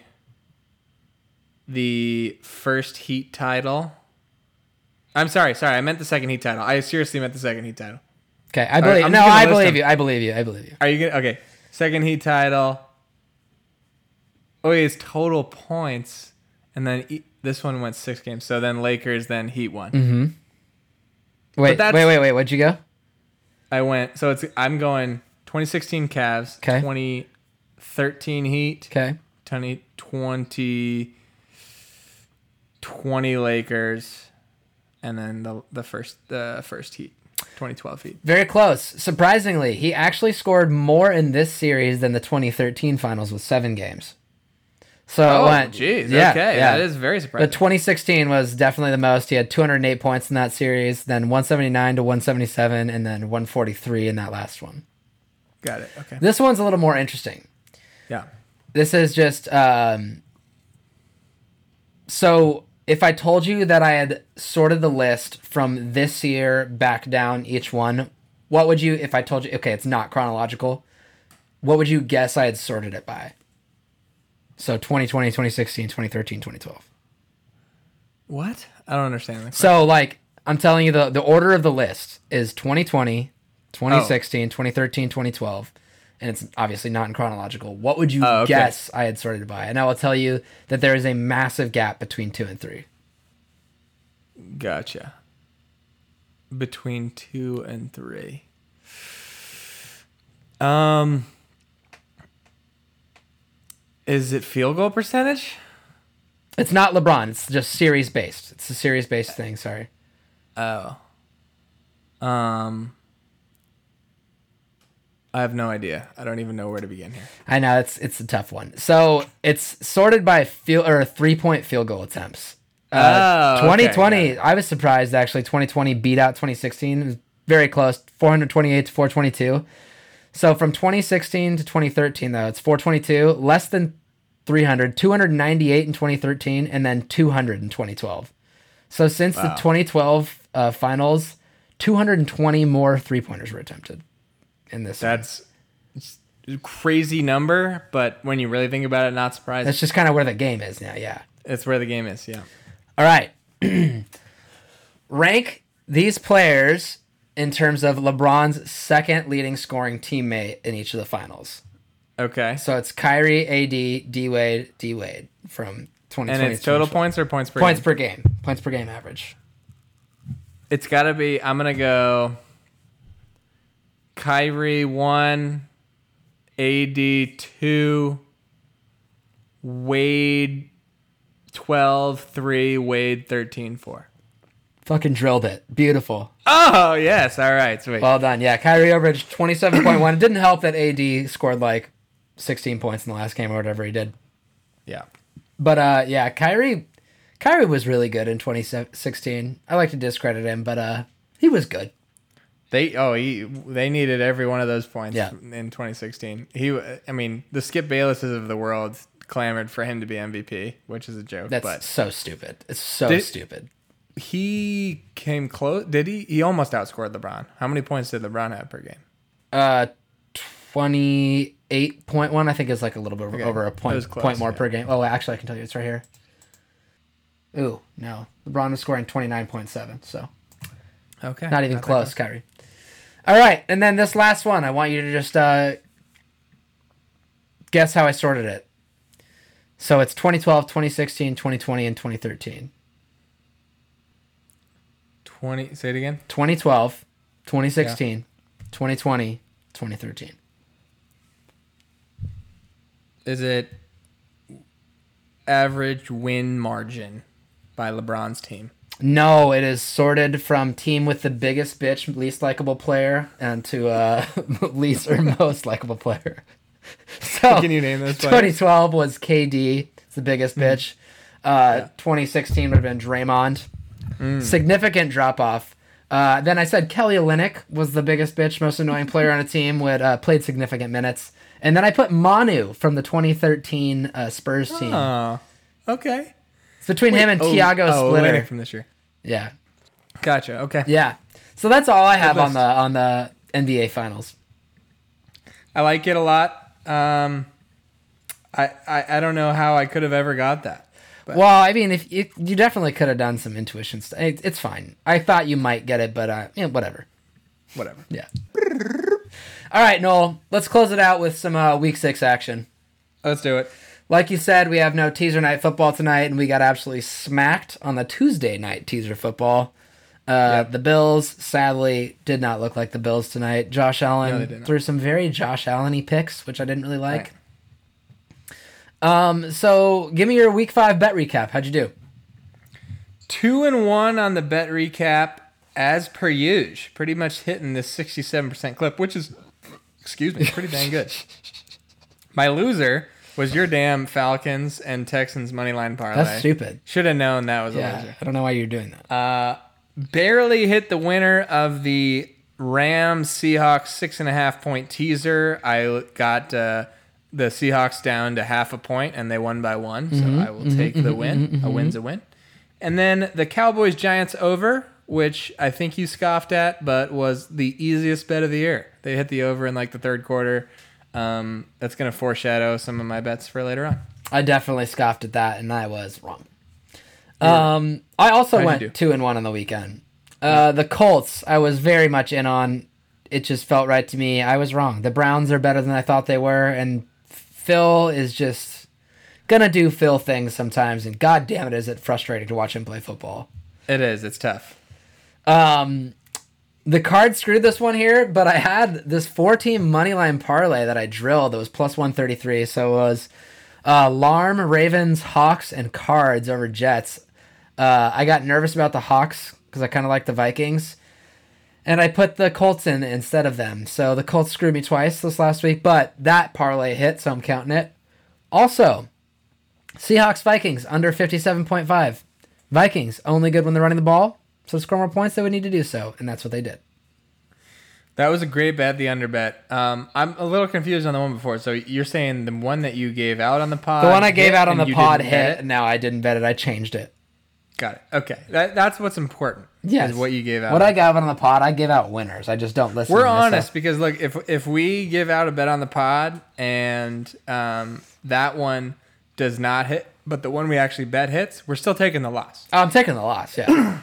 [SPEAKER 1] the first Heat title. I'm sorry, sorry. I meant the second Heat title. I seriously meant the second Heat title.
[SPEAKER 3] Okay, I believe.
[SPEAKER 1] I'm
[SPEAKER 3] no,
[SPEAKER 1] just gonna
[SPEAKER 3] I
[SPEAKER 1] list
[SPEAKER 3] believe
[SPEAKER 1] them.
[SPEAKER 3] you. I believe you. I believe you.
[SPEAKER 1] Are you gonna? Okay. Second Heat title. Oh, wait, it's total points, and then e- this one went six games. So then Lakers, then Heat one.
[SPEAKER 3] Mm-hmm. Wait,
[SPEAKER 1] that's-
[SPEAKER 3] wait, wait, wait. Where'd you go?
[SPEAKER 1] I went. So it's. I'm going twenty sixteen Cavs.
[SPEAKER 3] Okay.
[SPEAKER 1] twenty thirteen Heat.
[SPEAKER 3] Okay.
[SPEAKER 1] twenty twenty twenty Lakers, and then the the first the first Heat. twenty twelve Heat.
[SPEAKER 3] Very close. Surprisingly, he actually scored more in this series than the twenty thirteen finals with seven games. So
[SPEAKER 1] Oh,
[SPEAKER 3] it went,
[SPEAKER 1] jeez.
[SPEAKER 3] yeah,
[SPEAKER 1] okay,
[SPEAKER 3] yeah.
[SPEAKER 1] that is very
[SPEAKER 3] The
[SPEAKER 1] surprising.
[SPEAKER 3] twenty sixteen was definitely the most. He had two hundred eight points in that series, then one seventy-nine to one seventy-seven, and then one forty-three in that last one.
[SPEAKER 1] Got it. Okay.
[SPEAKER 3] This one's a little more interesting.
[SPEAKER 1] Yeah.
[SPEAKER 3] This is just um, so if I told you that I had sorted the list from this year back down each one, what would you, if I told you, okay, it's not chronological, what would you guess I had sorted it by? So twenty twenty, twenty sixteen, twenty thirteen, twenty twelve.
[SPEAKER 1] What? I don't understand. that.
[SPEAKER 3] So like I'm telling you the, the order of the list is twenty twenty, twenty sixteen, twenty thirteen, twenty twelve. And it's obviously not in chronological. What would you
[SPEAKER 1] Oh, okay.
[SPEAKER 3] guess I had sorted it by? And I will tell you that there is a massive gap between two and three.
[SPEAKER 1] Gotcha. Between two and three. Um. Is it field goal percentage?
[SPEAKER 3] It's not LeBron. It's just series based. It's a series based thing. Sorry.
[SPEAKER 1] Oh. Um. I have no idea. I don't even know where to begin here.
[SPEAKER 3] I know it's it's a tough one. So it's sorted by field or three point field goal attempts. Uh,
[SPEAKER 1] Oh, okay,
[SPEAKER 3] twenty twenty.
[SPEAKER 1] got it.
[SPEAKER 3] I was surprised actually. twenty twenty beat out twenty sixteen. It was very close. four twenty-eight to four twenty-two. So from twenty sixteen to twenty thirteen though, it's four twenty-two, less than three hundred, two ninety-eight in twenty thirteen, and then two hundred in twenty twelve. So since the
[SPEAKER 1] Wow.
[SPEAKER 3] twenty twelve uh, finals, two hundred twenty more three pointers were attempted in this. one.
[SPEAKER 1] That's it's a crazy number, but when you really think about it, not surprising.
[SPEAKER 3] That's just kind of where the game is now. Yeah.
[SPEAKER 1] It's where the game is. Yeah.
[SPEAKER 3] All right. Rank these players in terms of LeBron's second leading scoring teammate in each of the finals.
[SPEAKER 1] Okay.
[SPEAKER 3] So it's Kyrie, A D, D Wade, D Wade from twenty twenty.
[SPEAKER 1] And it's total points or points per
[SPEAKER 3] points
[SPEAKER 1] game?
[SPEAKER 3] per game. Points per game average.
[SPEAKER 1] It's got to be. I'm gonna go. Kyrie one, A D two, Wade twelve, three, Wade thirteen, four.
[SPEAKER 3] Fucking drilled it. Beautiful.
[SPEAKER 1] Oh yes, all right, sweet.
[SPEAKER 3] Well done. Yeah, Kyrie averaged twenty-seven point one. It didn't help that A D scored like sixteen points in the last game or whatever he did.
[SPEAKER 1] Yeah.
[SPEAKER 3] But uh, yeah, Kyrie, Kyrie was really good in twenty sixteen. I like to discredit him, but uh, he was good.
[SPEAKER 1] They oh he they needed every one of those points
[SPEAKER 3] Yeah.
[SPEAKER 1] in twenty sixteen. He I mean the Skip Baylesses of the world clamored for him to be M V P, which is a joke.
[SPEAKER 3] That's
[SPEAKER 1] but
[SPEAKER 3] so stupid. It's so
[SPEAKER 1] Did-
[SPEAKER 3] stupid.
[SPEAKER 1] he came close. Did he? He almost outscored LeBron. How many points did LeBron have per game?
[SPEAKER 3] Uh, twenty-eight point one, I think, is like a little bit
[SPEAKER 1] Okay.
[SPEAKER 3] over a
[SPEAKER 1] It
[SPEAKER 3] point,
[SPEAKER 1] was close,
[SPEAKER 3] point more
[SPEAKER 1] yeah.
[SPEAKER 3] per game. Oh, actually, I can tell you it's right here. Ooh, no. LeBron was scoring twenty-nine point seven, so
[SPEAKER 1] Okay.
[SPEAKER 3] not even
[SPEAKER 1] that
[SPEAKER 3] close, Kyrie. All right, and then this last one, I want you to just uh, guess how I sorted it. So it's twenty twelve, twenty sixteen, twenty twenty, and twenty thirteen.
[SPEAKER 1] twenty. Say it again.
[SPEAKER 3] twenty twelve, twenty sixteen, twenty twenty, twenty thirteen.
[SPEAKER 1] Is it average win margin by LeBron's team?
[SPEAKER 3] No, it is sorted from team with the biggest bitch, least likable player, and to uh, least or most likable player. So
[SPEAKER 1] Can you name those players?
[SPEAKER 3] twenty twelve was K D, it's the biggest bitch. Uh,
[SPEAKER 1] Yeah.
[SPEAKER 3] twenty sixteen would have been Draymond. Significant drop off. Uh, then I said Kelly Olynyk was the biggest bitch, most annoying player on a team. Would uh, played significant minutes. And then I put Manu from the twenty thirteen uh, Spurs team.
[SPEAKER 1] Oh, okay.
[SPEAKER 3] It's between him and
[SPEAKER 1] Oh,
[SPEAKER 3] Tiago
[SPEAKER 1] oh,
[SPEAKER 3] Splitter.
[SPEAKER 1] Olynyk from this year.
[SPEAKER 3] Yeah,
[SPEAKER 1] Gotcha. Okay.
[SPEAKER 3] yeah. So that's all I have
[SPEAKER 1] Good
[SPEAKER 3] on the on the N B A Finals.
[SPEAKER 1] I like it a lot. Um, I, I I don't know how I could have ever got that. But
[SPEAKER 3] Well, I mean, if you, you definitely could have done some intuition stuff. It, it's fine. I thought you might get it, but uh, yeah, whatever.
[SPEAKER 1] whatever.
[SPEAKER 3] Yeah. All right, Noel. Let's close it out with some uh, Week Six action.
[SPEAKER 1] Let's do it.
[SPEAKER 3] Like you said, we have no teaser night football tonight, and we got absolutely smacked on the Tuesday night teaser football. Uh,
[SPEAKER 1] Yep.
[SPEAKER 3] The Bills, sadly, did not look like the Bills tonight. Josh
[SPEAKER 1] No,
[SPEAKER 3] Allen
[SPEAKER 1] they did not.
[SPEAKER 3] threw some very Josh Allen-y picks, which I didn't really like. Um, so give me your Week Five bet recap. How'd you do?
[SPEAKER 1] Two and one on the bet recap, as per usual. Pretty much hitting this sixty-seven percent clip, which is, excuse me, pretty dang good. My loser was your damn Falcons and Texans money line parlay.
[SPEAKER 3] That's stupid.
[SPEAKER 1] Should have known that was a
[SPEAKER 3] Yeah,
[SPEAKER 1] loser.
[SPEAKER 3] I don't know why you're doing that.
[SPEAKER 1] Uh, barely hit the winner of the Rams Seahawks six and a half point teaser. I got uh, the Seahawks down to half a point, and they won by one. So I will take the win. A win's a win. And then the Cowboys Giants over, which I think you scoffed at, but was the easiest bet of the year. They hit the over in like the third quarter. Um, that's going to foreshadow some of my bets for later on.
[SPEAKER 3] I definitely scoffed at that, and I was wrong. Um, I also
[SPEAKER 1] How'd you
[SPEAKER 3] went
[SPEAKER 1] do?
[SPEAKER 3] two and one on the weekend. Uh, the Colts, I was very much in on. It just felt right to me. I was wrong. The Browns are better than I thought they were, and Phil is just gonna do Phil things sometimes. And god damn it, is it frustrating to watch him play football.
[SPEAKER 1] It is. It's tough.
[SPEAKER 3] Um, the card screwed this one here, but I had this four-team moneyline parlay that I drilled that was plus one thirty-three. So it was uh, Larm, Ravens, Hawks, and Cards over Jets. Uh, I got nervous about the Hawks because I kind of like the Vikings. And I put the Colts in instead of them. So the Colts screwed me twice this last week, but that parlay hit, so I'm counting it. Also, Seahawks, Vikings, under fifty-seven point five. Vikings, only good when they're running the ball. So to score more points, they would need to do so, and that's what they did.
[SPEAKER 1] That was a great bet, the under bet. Um, I'm a little confused on the one before. So you're saying the one that you gave out on the pod?
[SPEAKER 3] The one I gave
[SPEAKER 1] hit
[SPEAKER 3] out on
[SPEAKER 1] and
[SPEAKER 3] the
[SPEAKER 1] you
[SPEAKER 3] pod
[SPEAKER 1] didn't bet
[SPEAKER 3] hit,
[SPEAKER 1] it?
[SPEAKER 3] and now I didn't bet it. I changed it.
[SPEAKER 1] Got it. Okay, that, that's what's important.
[SPEAKER 3] Yes.
[SPEAKER 1] is what you gave out.
[SPEAKER 3] What I gave out on the pod, I give out winners. I just don't listen
[SPEAKER 1] We're
[SPEAKER 3] to myself.
[SPEAKER 1] honest because look, if if we give out a bet on the pod and um, that one does not hit, but the one we actually bet hits, we're still taking the loss.
[SPEAKER 3] Oh, I'm taking the loss, yeah.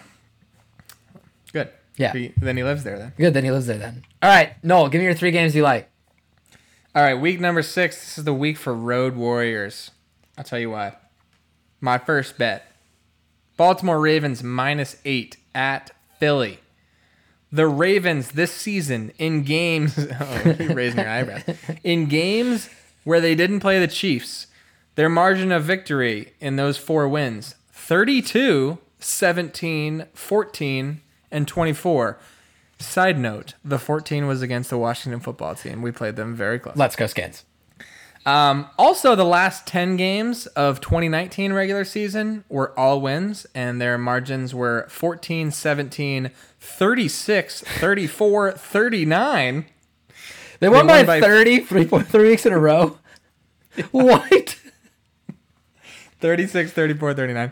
[SPEAKER 1] Good.
[SPEAKER 3] Yeah.
[SPEAKER 1] He- then he lives there then.
[SPEAKER 3] Good, then he lives there then. All right, Noel, give me your three games you like.
[SPEAKER 1] All right, week number six. This is the week for Road Warriors. I'll tell you why. My first bet. Baltimore Ravens minus eight at Philly. The Ravens this season in games, oh, you're raising your eyebrows, in games where they didn't play the Chiefs, their margin of victory in those four wins, thirty-two, seventeen, fourteen, and twenty-four. Side note, the fourteen was against the Washington football team. We played them very close.
[SPEAKER 3] Let's go, Skins.
[SPEAKER 1] Um, also, the last ten games of twenty nineteen regular season were all wins, and their margins were fourteen, seventeen, thirty-six, thirty-four, thirty-nine.
[SPEAKER 3] They won,
[SPEAKER 1] won
[SPEAKER 3] by,
[SPEAKER 1] by-
[SPEAKER 3] thirty, three point three weeks in a row. What?
[SPEAKER 1] thirty-six, thirty-four, thirty-nine.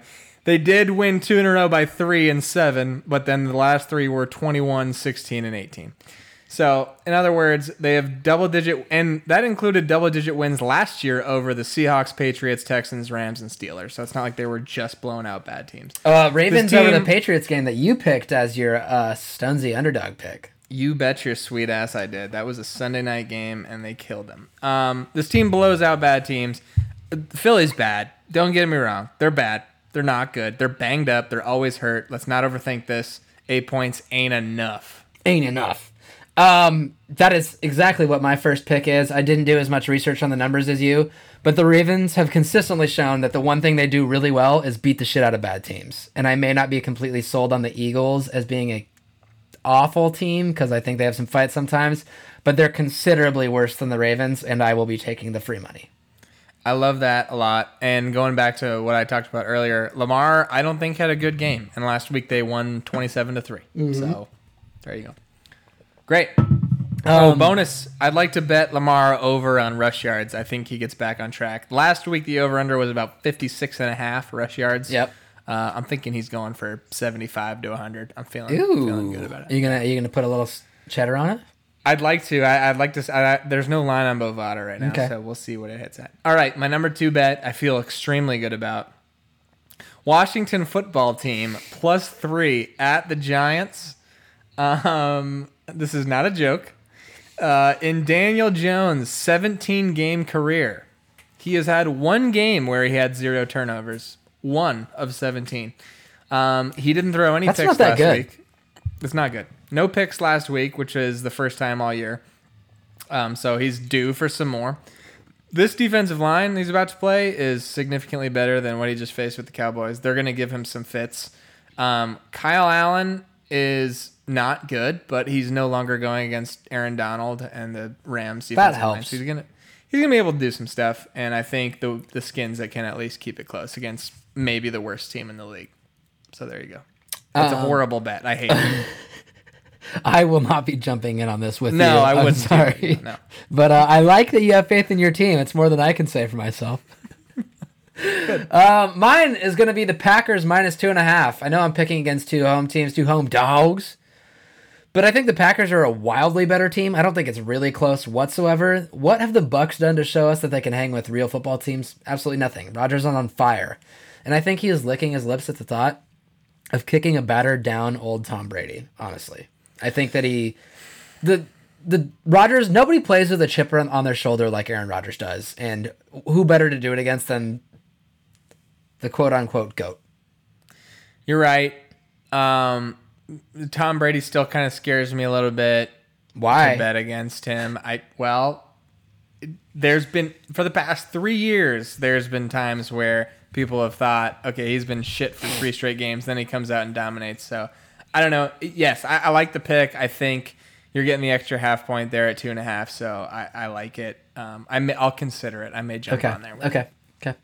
[SPEAKER 1] They did win two in a row by three and seven, but then the last three were twenty-one, sixteen, and eighteen. So, in other words, they have double-digit, and that included double-digit wins last year over the Seahawks, Patriots, Texans, Rams, and Steelers. So it's not like they were just blowing out bad teams.
[SPEAKER 3] Uh, Ravens
[SPEAKER 1] This
[SPEAKER 3] over the
[SPEAKER 1] team-
[SPEAKER 3] Patriots game that you picked as your uh, Stunsy underdog pick.
[SPEAKER 1] You bet your sweet ass I did. That was a Sunday night game, and they killed them. Um, this team blows out bad teams. Philly's bad. Don't get me wrong. They're bad. They're not good. They're banged up. They're always hurt. Let's not overthink this. Eight points ain't enough.
[SPEAKER 3] Ain't enough. Um, that is exactly what my first pick is. I didn't do as much research on the numbers as you, but the Ravens have consistently shown that the one thing they do really well is beat the shit out of bad teams. And I may not be completely sold on the Eagles as being a awful team because I think they have some fights sometimes, but they're considerably worse than the Ravens, and I will be taking the free money.
[SPEAKER 1] I love that a lot. And going back to what I talked about earlier, Lamar, I don't think had a good game. And last week they won twenty-seven to three. So there you go. Great. oh,
[SPEAKER 3] Um,
[SPEAKER 1] bonus. I'd like to bet Lamar over on rush yards. I think he gets back on track. Last week the over-under was about fifty-six and a half rush yards.
[SPEAKER 3] Yep.
[SPEAKER 1] Uh, I'm thinking he's going for seventy-five to one hundred. I'm feeling,
[SPEAKER 3] Ooh,
[SPEAKER 1] feeling good about it.
[SPEAKER 3] Are you gonna are you gonna put a little s- cheddar on it?
[SPEAKER 1] I'd like to. I, I'd like to. s- I, I- there's no line on Bovada right now,
[SPEAKER 3] Okay.
[SPEAKER 1] so we'll see what it hits at. All right, my number two bet I feel extremely good about. Washington football team plus three at the Giants. Um, this is not a joke. Uh, in Daniel Jones' seventeen-game career, he has had one game where he had zero turnovers. One of seventeen. Um, he didn't throw any
[SPEAKER 3] That's
[SPEAKER 1] picks
[SPEAKER 3] not that
[SPEAKER 1] last
[SPEAKER 3] good.
[SPEAKER 1] week. It's not good. No picks last week, which is the first time all year. Um, so he's due for some more. This defensive line he's about to play is significantly better than what he just faced with the Cowboys. They're going to give him some fits. Um, Kyle Allen is not good, but he's no longer going against Aaron Donald and the Rams defensive line.
[SPEAKER 3] helps.
[SPEAKER 1] So he's gonna he's gonna be able to do some stuff, and I think the the Skins that can at least keep it close against maybe the worst team in the league. So there you go. That's a horrible bet. I hate it.
[SPEAKER 3] I will not be jumping in on this with
[SPEAKER 1] No,
[SPEAKER 3] you.
[SPEAKER 1] I
[SPEAKER 3] I'm
[SPEAKER 1] wouldn't do
[SPEAKER 3] sorry.
[SPEAKER 1] it. No.
[SPEAKER 3] But uh, I like that you have faith in your team. It's more than I can say for myself. uh, mine is going to be the Packers minus two and a half. I know I'm picking against two home teams, two home dogs. But I think the Packers are a wildly better team. I don't think it's really close whatsoever. What have the Bucks done to show us that they can hang with real football teams? Absolutely nothing. Rodgers is on fire. And I think he is licking his lips at the thought of kicking a battered down old Tom Brady, honestly. I think that he, the the Rodgers, nobody plays with a chip on on their shoulder like Aaron Rodgers does, and who better to do it against than the quote unquote GOAT?
[SPEAKER 1] You're right. Um, Tom Brady still kind of scares me a little bit.
[SPEAKER 3] Why?
[SPEAKER 1] To bet against him. I well, there's been for the past three years. There's been times where people have thought, okay, he's been shit for three straight games. Then he comes out and dominates. So I don't know. Yes, I, I like the pick. I think you're getting the extra half point there at two and a half. So I, I like it. Um, I may, I'll consider it. I may jump
[SPEAKER 3] Okay.
[SPEAKER 1] on there. With
[SPEAKER 3] Okay.
[SPEAKER 1] it.
[SPEAKER 3] Okay.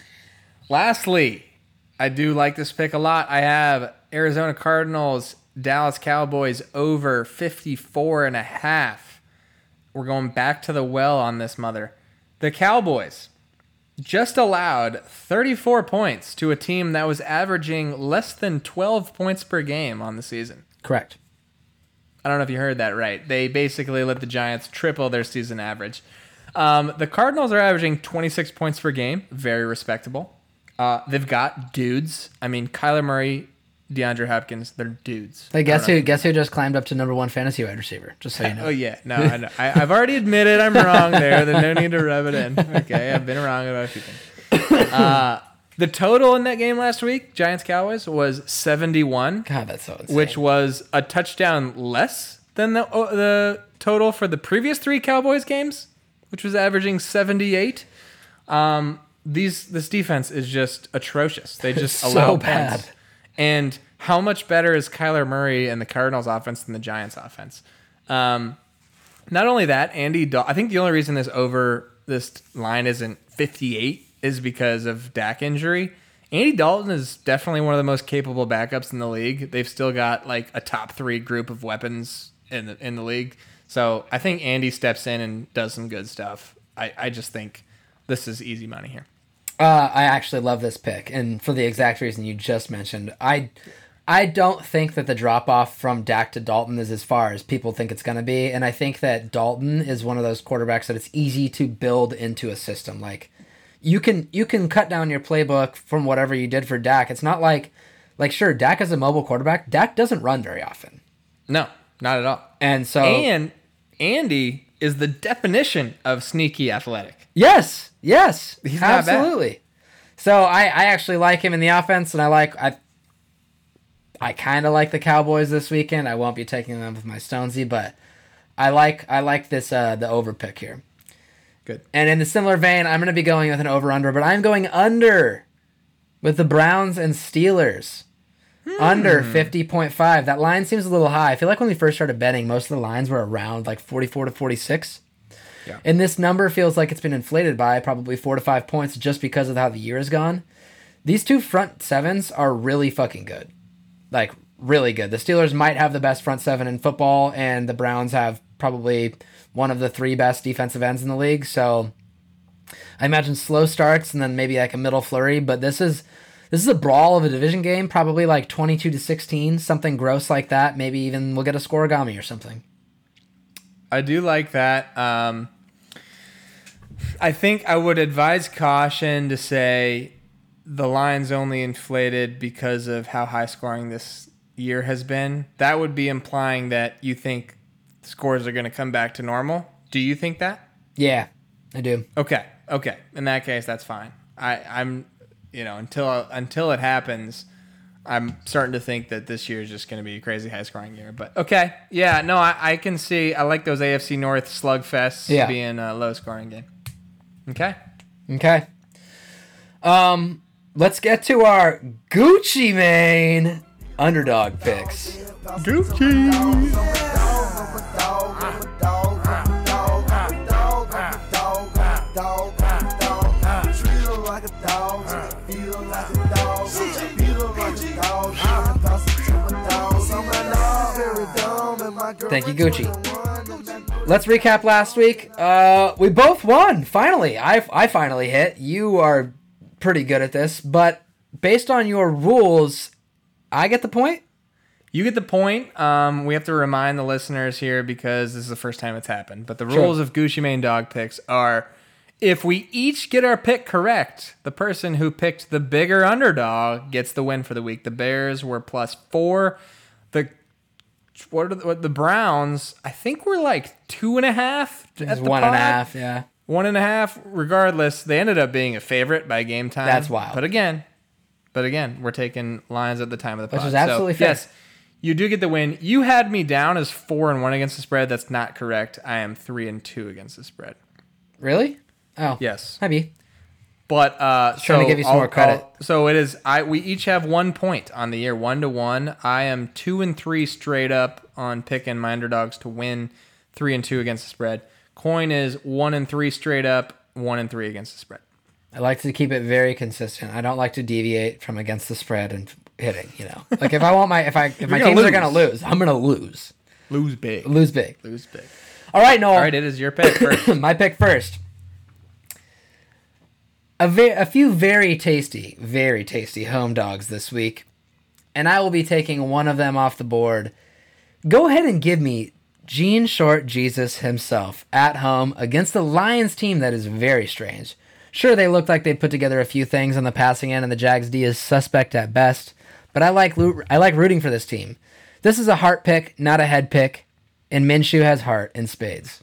[SPEAKER 1] Lastly, I do like this pick a lot. I have Arizona Cardinals, Dallas Cowboys over fifty-four and a half. We're going back to the well on this mother. The Cowboys just allowed thirty-four points to a team that was averaging less than twelve points per game on the season.
[SPEAKER 3] Correct.
[SPEAKER 1] I don't know if you heard that right. They basically let the Giants triple their season average. Um, the Cardinals are averaging twenty-six points per game. Very respectable. Uh, they've got dudes. I mean, Kyler Murray, DeAndre Hopkins, they're dudes.
[SPEAKER 3] Hey,
[SPEAKER 1] I
[SPEAKER 3] guess
[SPEAKER 1] don't know
[SPEAKER 3] who?
[SPEAKER 1] if-
[SPEAKER 3] Guess who just climbed up to number one fantasy wide receiver? Just so you know.
[SPEAKER 1] Oh, yeah. No, I know. I, I've already admitted I'm wrong there. There's no need to rub it in. Okay, I've been wrong about a few things. Uh, the total in that game last week, Giants-Cowboys, was seventy-one.
[SPEAKER 3] God, that's so insane.
[SPEAKER 1] Which was a touchdown less than the oh, the total for the previous three Cowboys games, which was averaging seventy-eight. Um, these this defense is just atrocious. They just
[SPEAKER 3] So
[SPEAKER 1] allow
[SPEAKER 3] bad.
[SPEAKER 1] points. And how much better is Kyler Murray and the Cardinals offense than the Giants offense? Um, not only that, Andy Dal- I think the only reason this over this line isn't fifty-eight is because of Dak injury. Andy Dalton is definitely one of the most capable backups in the league. They've still got like a top three group of weapons in the in the league. So I think Andy steps in and does some good stuff. I, I just think this is easy money here.
[SPEAKER 3] Uh, I actually love this pick, and for the exact reason you just mentioned. I I don't think that the drop-off from Dak to Dalton is as far as people think it's going to be, and I think that Dalton is one of those quarterbacks that it's easy to build into a system. Like, you can you can cut down your playbook from whatever you did for Dak. It's not like, like sure, Dak is a mobile quarterback. Dak doesn't run very often.
[SPEAKER 1] No, not at all.
[SPEAKER 3] And so...
[SPEAKER 1] And Andy is the definition of sneaky athletic.
[SPEAKER 3] Yes, yes,
[SPEAKER 1] He's not bad.
[SPEAKER 3] absolutely. So I, I actually like him in the offense, and I like I I kind of like the Cowboys this weekend. I won't be taking them with my Stonesy, but I like I like this uh, the over pick here.
[SPEAKER 1] Good.
[SPEAKER 3] And in the similar vein, I'm going to be going with an over under, but I'm going under with the Browns and Steelers. Hmm. Under fifty point five. That line seems a little high. I feel like when we first started betting, most of the lines were around like forty-four to forty-six. Yeah. And this number feels like it's been inflated by probably four to five points just because of how the year has gone. These two front sevens are really fucking good. Like, really good. The Steelers might have the best front seven in football, and the Browns have probably one of the three best defensive ends in the league. So I imagine slow starts and then maybe like a middle flurry, but this is this is a brawl of a division game, probably like twenty-two to sixteen, something gross like that. Maybe even we'll get a scoregami or something.
[SPEAKER 1] I do like that. Um, I think I would advise caution to say the line's only inflated because of how high scoring this year has been. That would be implying that you think scores are going to come back to normal. Do you think that?
[SPEAKER 3] Yeah, I do.
[SPEAKER 1] Okay. Okay. In that case, that's fine. I, I'm, you know, until until it happens, I'm starting to think that this year is just going to be a crazy high scoring year. But okay, yeah, no, I, I can see. I like those A F C North slugfests
[SPEAKER 3] yeah.
[SPEAKER 1] being a low scoring game. Okay.
[SPEAKER 3] Okay. Um, let's get to our Gucci Mane underdog picks.
[SPEAKER 1] Gucci.
[SPEAKER 3] Thank you, Gucci. Let's recap last week. Uh, we both won, finally. I, I finally hit. You are pretty good at this, but based on your rules, I get the point?
[SPEAKER 1] You get the point. Um, we have to remind the listeners here because this is the first time it's happened. But the
[SPEAKER 3] Sure.
[SPEAKER 1] rules of Gucci Mane dog picks are if we each get our pick correct, the person who picked the bigger underdog gets the win for the week. The Bears were plus four. The what are the, what the Browns? I think we're like two and a half.
[SPEAKER 3] It's
[SPEAKER 1] At the
[SPEAKER 3] one and a
[SPEAKER 1] pod.
[SPEAKER 3] half, yeah.
[SPEAKER 1] One and a half. Regardless, they ended up being a favorite by game time.
[SPEAKER 3] That's wild.
[SPEAKER 1] But again, but again, we're taking lines at the time of the
[SPEAKER 3] Which
[SPEAKER 1] pod.
[SPEAKER 3] is absolutely
[SPEAKER 1] so,
[SPEAKER 3] fair.
[SPEAKER 1] Yes, you do get the win. You had me down as four and one against the spread. That's not correct. I am three and two against the spread.
[SPEAKER 3] Really? Oh.
[SPEAKER 1] Yes.
[SPEAKER 3] Maybe.
[SPEAKER 1] But uh,
[SPEAKER 3] Trying
[SPEAKER 1] so
[SPEAKER 3] to give you some
[SPEAKER 1] I'll-
[SPEAKER 3] more credit.
[SPEAKER 1] I'll- so it is. I we each have one point on the year, one to one. I am two and three straight up on picking my underdogs to win, three and two against the spread. Coin is one and three straight up, one and three against the spread.
[SPEAKER 3] I like to keep it very consistent. I don't like to deviate from against the spread and hitting, you know. Like if I want my if I if my
[SPEAKER 1] gonna
[SPEAKER 3] teams are
[SPEAKER 1] lose.
[SPEAKER 3] gonna lose, I'm gonna lose.
[SPEAKER 1] Lose big.
[SPEAKER 3] Lose big.
[SPEAKER 1] Lose big.
[SPEAKER 3] All right, Noel.
[SPEAKER 1] All right, it is your pick first.
[SPEAKER 3] My pick first. A, ve- a few very tasty, very tasty home dogs this week, and I will be taking one of them off the board. Go ahead and give me Gene Short Jesus himself at home against the Lions team that is very strange. Sure, they look like they put together a few things on the passing end, and the Jags D is suspect at best, but I like lo- I like rooting for this team. This is a heart pick, not a head pick, and Minshew has heart in spades.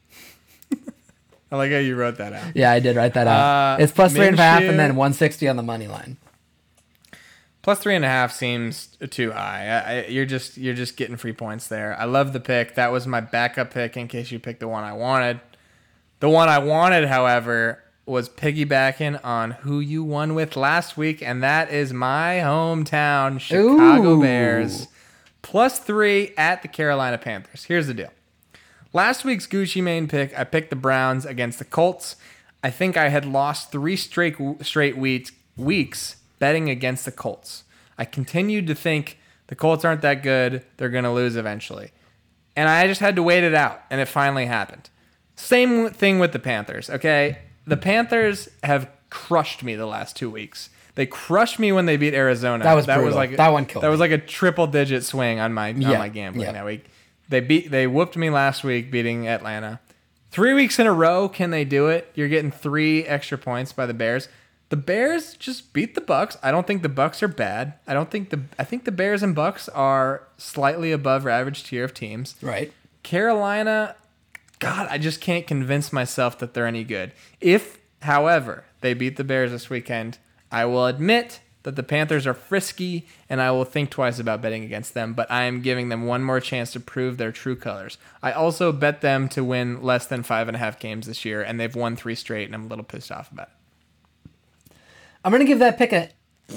[SPEAKER 1] I like how you wrote that out.
[SPEAKER 3] Yeah, I did write that out.
[SPEAKER 1] Uh,
[SPEAKER 3] it's plus three and a half,
[SPEAKER 1] Minshew-
[SPEAKER 3] and then one sixty on the money line.
[SPEAKER 1] Plus three and a half seems too high. I, I, you're just you're just getting free points there. I love the pick. That was my backup pick in case you picked the one I wanted. The one I wanted, however, was piggybacking on who you won with last week, and that is my hometown Chicago
[SPEAKER 3] Ooh.
[SPEAKER 1] Bears. Plus three at the Carolina Panthers. Here's the deal. Last week's Gucci Mane pick, I picked the Browns against the Colts. I think I had lost three straight straight weeks, weeks betting against the Colts. I continued to think the Colts aren't that good. They're going to lose eventually. And I just had to wait it out, and it finally happened. Same thing with the Panthers, okay? The Panthers have crushed me the last two weeks. They crushed me when they beat Arizona.
[SPEAKER 3] That was
[SPEAKER 1] that was
[SPEAKER 3] brutal.
[SPEAKER 1] like
[SPEAKER 3] That one killed
[SPEAKER 1] That
[SPEAKER 3] me.
[SPEAKER 1] was like a triple digit swing on my
[SPEAKER 3] Yeah,
[SPEAKER 1] on my gambling
[SPEAKER 3] yeah.
[SPEAKER 1] that week. They beat they whooped me last week beating Atlanta. Three weeks in a row, can they do it? You're getting three extra points by the Bears. The Bears just beat the Bucks. I don't think the Bucks are bad. I don't think the I think the Bears and Bucks are slightly above average tier of teams.
[SPEAKER 3] Right.
[SPEAKER 1] Carolina, God, I just can't convince myself that they're any good. If, however, they beat the Bears this weekend, I will admit that the Panthers are frisky, and I will think twice about betting against them, but I am giving them one more chance to prove their true colors. I also bet them to win less than five and a half games this year, and they've won three straight, and I'm a little pissed off about it.
[SPEAKER 3] I'm going to give that pick a...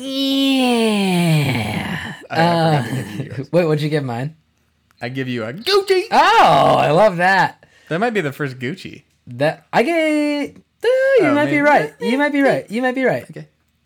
[SPEAKER 3] Yeah.
[SPEAKER 1] I, I forgot to give you yours.
[SPEAKER 3] Wait, what'd you give mine?
[SPEAKER 1] I give you a Gucci.
[SPEAKER 3] Oh, I love that.
[SPEAKER 1] That might be the first Gucci.
[SPEAKER 3] That I get. Uh, you
[SPEAKER 1] Oh,
[SPEAKER 3] might
[SPEAKER 1] maybe.
[SPEAKER 3] be right. You might be right. You might be right.
[SPEAKER 1] Okay.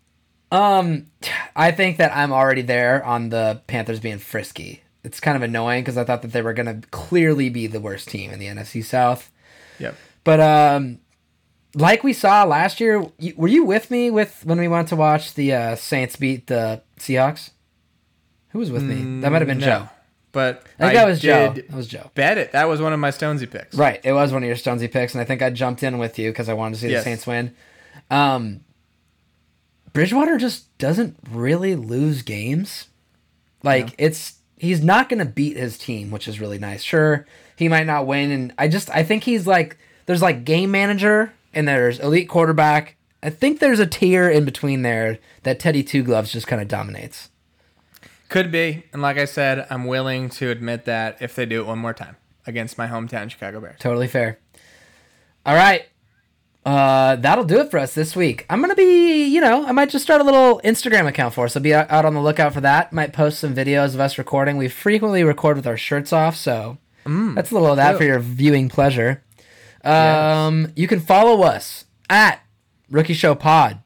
[SPEAKER 3] Um, I think that I'm already there on the Panthers being frisky. It's kind of annoying because I thought that they were going to clearly be the worst team in the N F C South.
[SPEAKER 1] Yep.
[SPEAKER 3] But um, like we saw last year, you, were you with me with when we went to watch the uh, Saints beat the Seahawks? Who was with me? That might have been
[SPEAKER 1] No.
[SPEAKER 3] Joe.
[SPEAKER 1] But
[SPEAKER 3] I think
[SPEAKER 1] I
[SPEAKER 3] that was Joe.
[SPEAKER 1] did
[SPEAKER 3] That was Joe.
[SPEAKER 1] bet it. That was one of my Stonesy picks.
[SPEAKER 3] Right. It was one of your Stonesy picks, and I think I jumped in with you because I wanted to see
[SPEAKER 1] Yes.
[SPEAKER 3] the Saints win. Um, Bridgewater just doesn't really lose games. Like, it's he's not going to beat his team, which is really nice. Sure, he might not win, and I just I think he's like there's like game manager and there's elite quarterback. I think there's a tier in between there that Teddy Two Gloves just kind of dominates.
[SPEAKER 1] Could be. And like I said, I'm willing to admit that if they do it one more time against my hometown Chicago Bears.
[SPEAKER 3] Totally fair. All right. Uh, that'll do it for us this week. I'm going to be, you know, I might just start a little Instagram account for us. I'll be out out on the lookout for that. Might post some videos of us recording. We frequently record with our shirts off, so that's a little of that
[SPEAKER 1] cute.
[SPEAKER 3] for your viewing pleasure. Um, You can follow us at Rookie Show Pod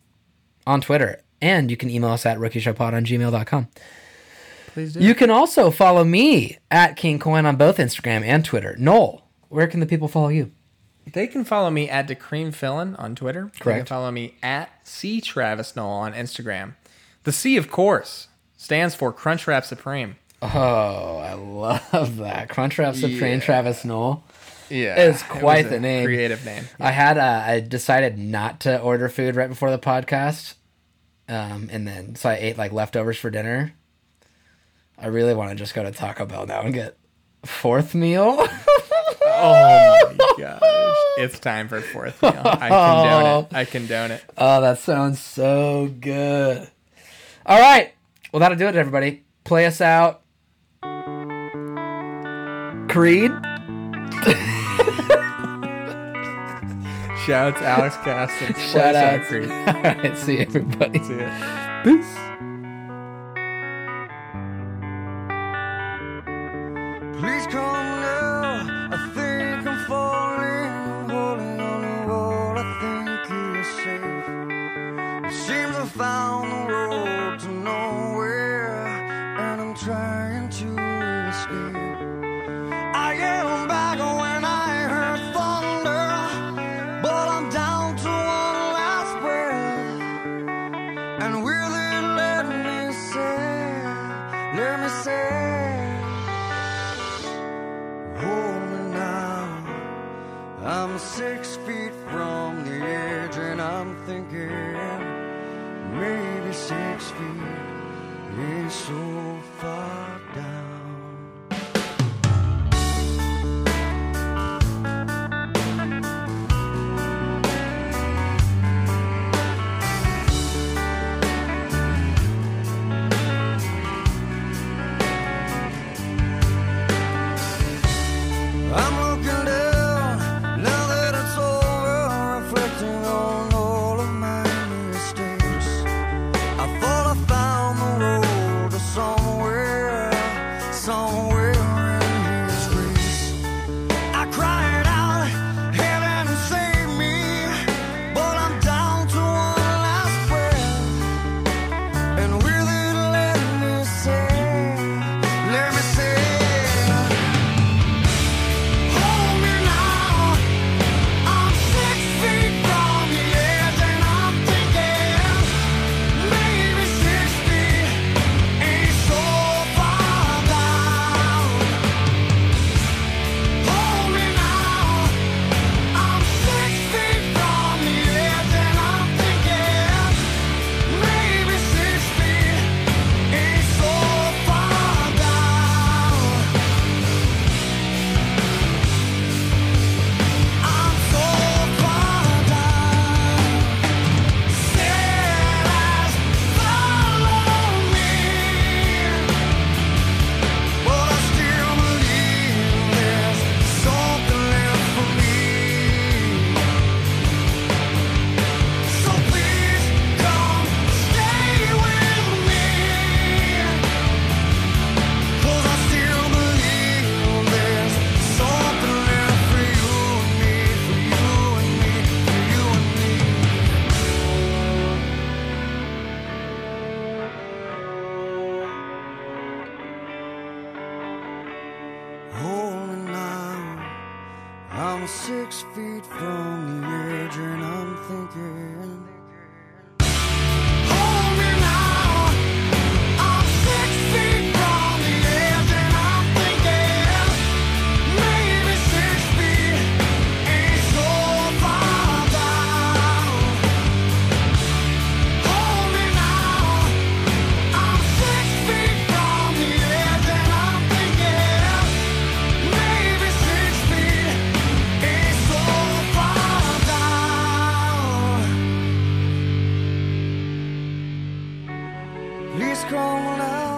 [SPEAKER 3] on Twitter, and you can email us at rookieshowpod on gmail dot com.
[SPEAKER 1] Please do.
[SPEAKER 3] You can also follow me at King Coin on both Instagram and Twitter. Noel, where can the people follow you?
[SPEAKER 1] They can follow me at DeCreamFillin on Twitter. They
[SPEAKER 3] Correct.
[SPEAKER 1] can follow me at C Travis Noel on Instagram. The C, of course, stands for Crunchwrap Supreme.
[SPEAKER 3] Oh, I love that. Crunchwrap Supreme
[SPEAKER 1] Yeah.
[SPEAKER 3] Travis Noel.
[SPEAKER 1] Yeah,
[SPEAKER 3] It's
[SPEAKER 1] it
[SPEAKER 3] quite
[SPEAKER 1] was
[SPEAKER 3] the
[SPEAKER 1] a
[SPEAKER 3] name.
[SPEAKER 1] Creative name.
[SPEAKER 3] I had uh, I decided not to order food right before the podcast. Um, and then so I ate like leftovers for dinner. I really want to just go to Taco Bell now and get fourth meal.
[SPEAKER 1] Oh my gosh. It's time for fourth meal. I condone it. I condone it.
[SPEAKER 3] Oh, that sounds so good. All right. Well, that'll do it, everybody. Play us out. Creed.
[SPEAKER 1] Shout out to Alex Caston.
[SPEAKER 3] Shout out.
[SPEAKER 1] Creed.
[SPEAKER 3] All right. See you, everybody.
[SPEAKER 1] See ya.
[SPEAKER 3] Peace.
[SPEAKER 5] Please come now. I think I'm falling, holding on to what I think is safe. It seems I found the road to nowhere, and I'm trying to escape. I am back when I heard thunder, but I'm down to one last breath. And will it let me say, let me say, hold me now. I'm six feet from the edge, and I'm thinking maybe six feet is so far down. I'm looking down, now that it's over, reflecting on all of my mistakes. I thought I found the road to somewhere, Please come now.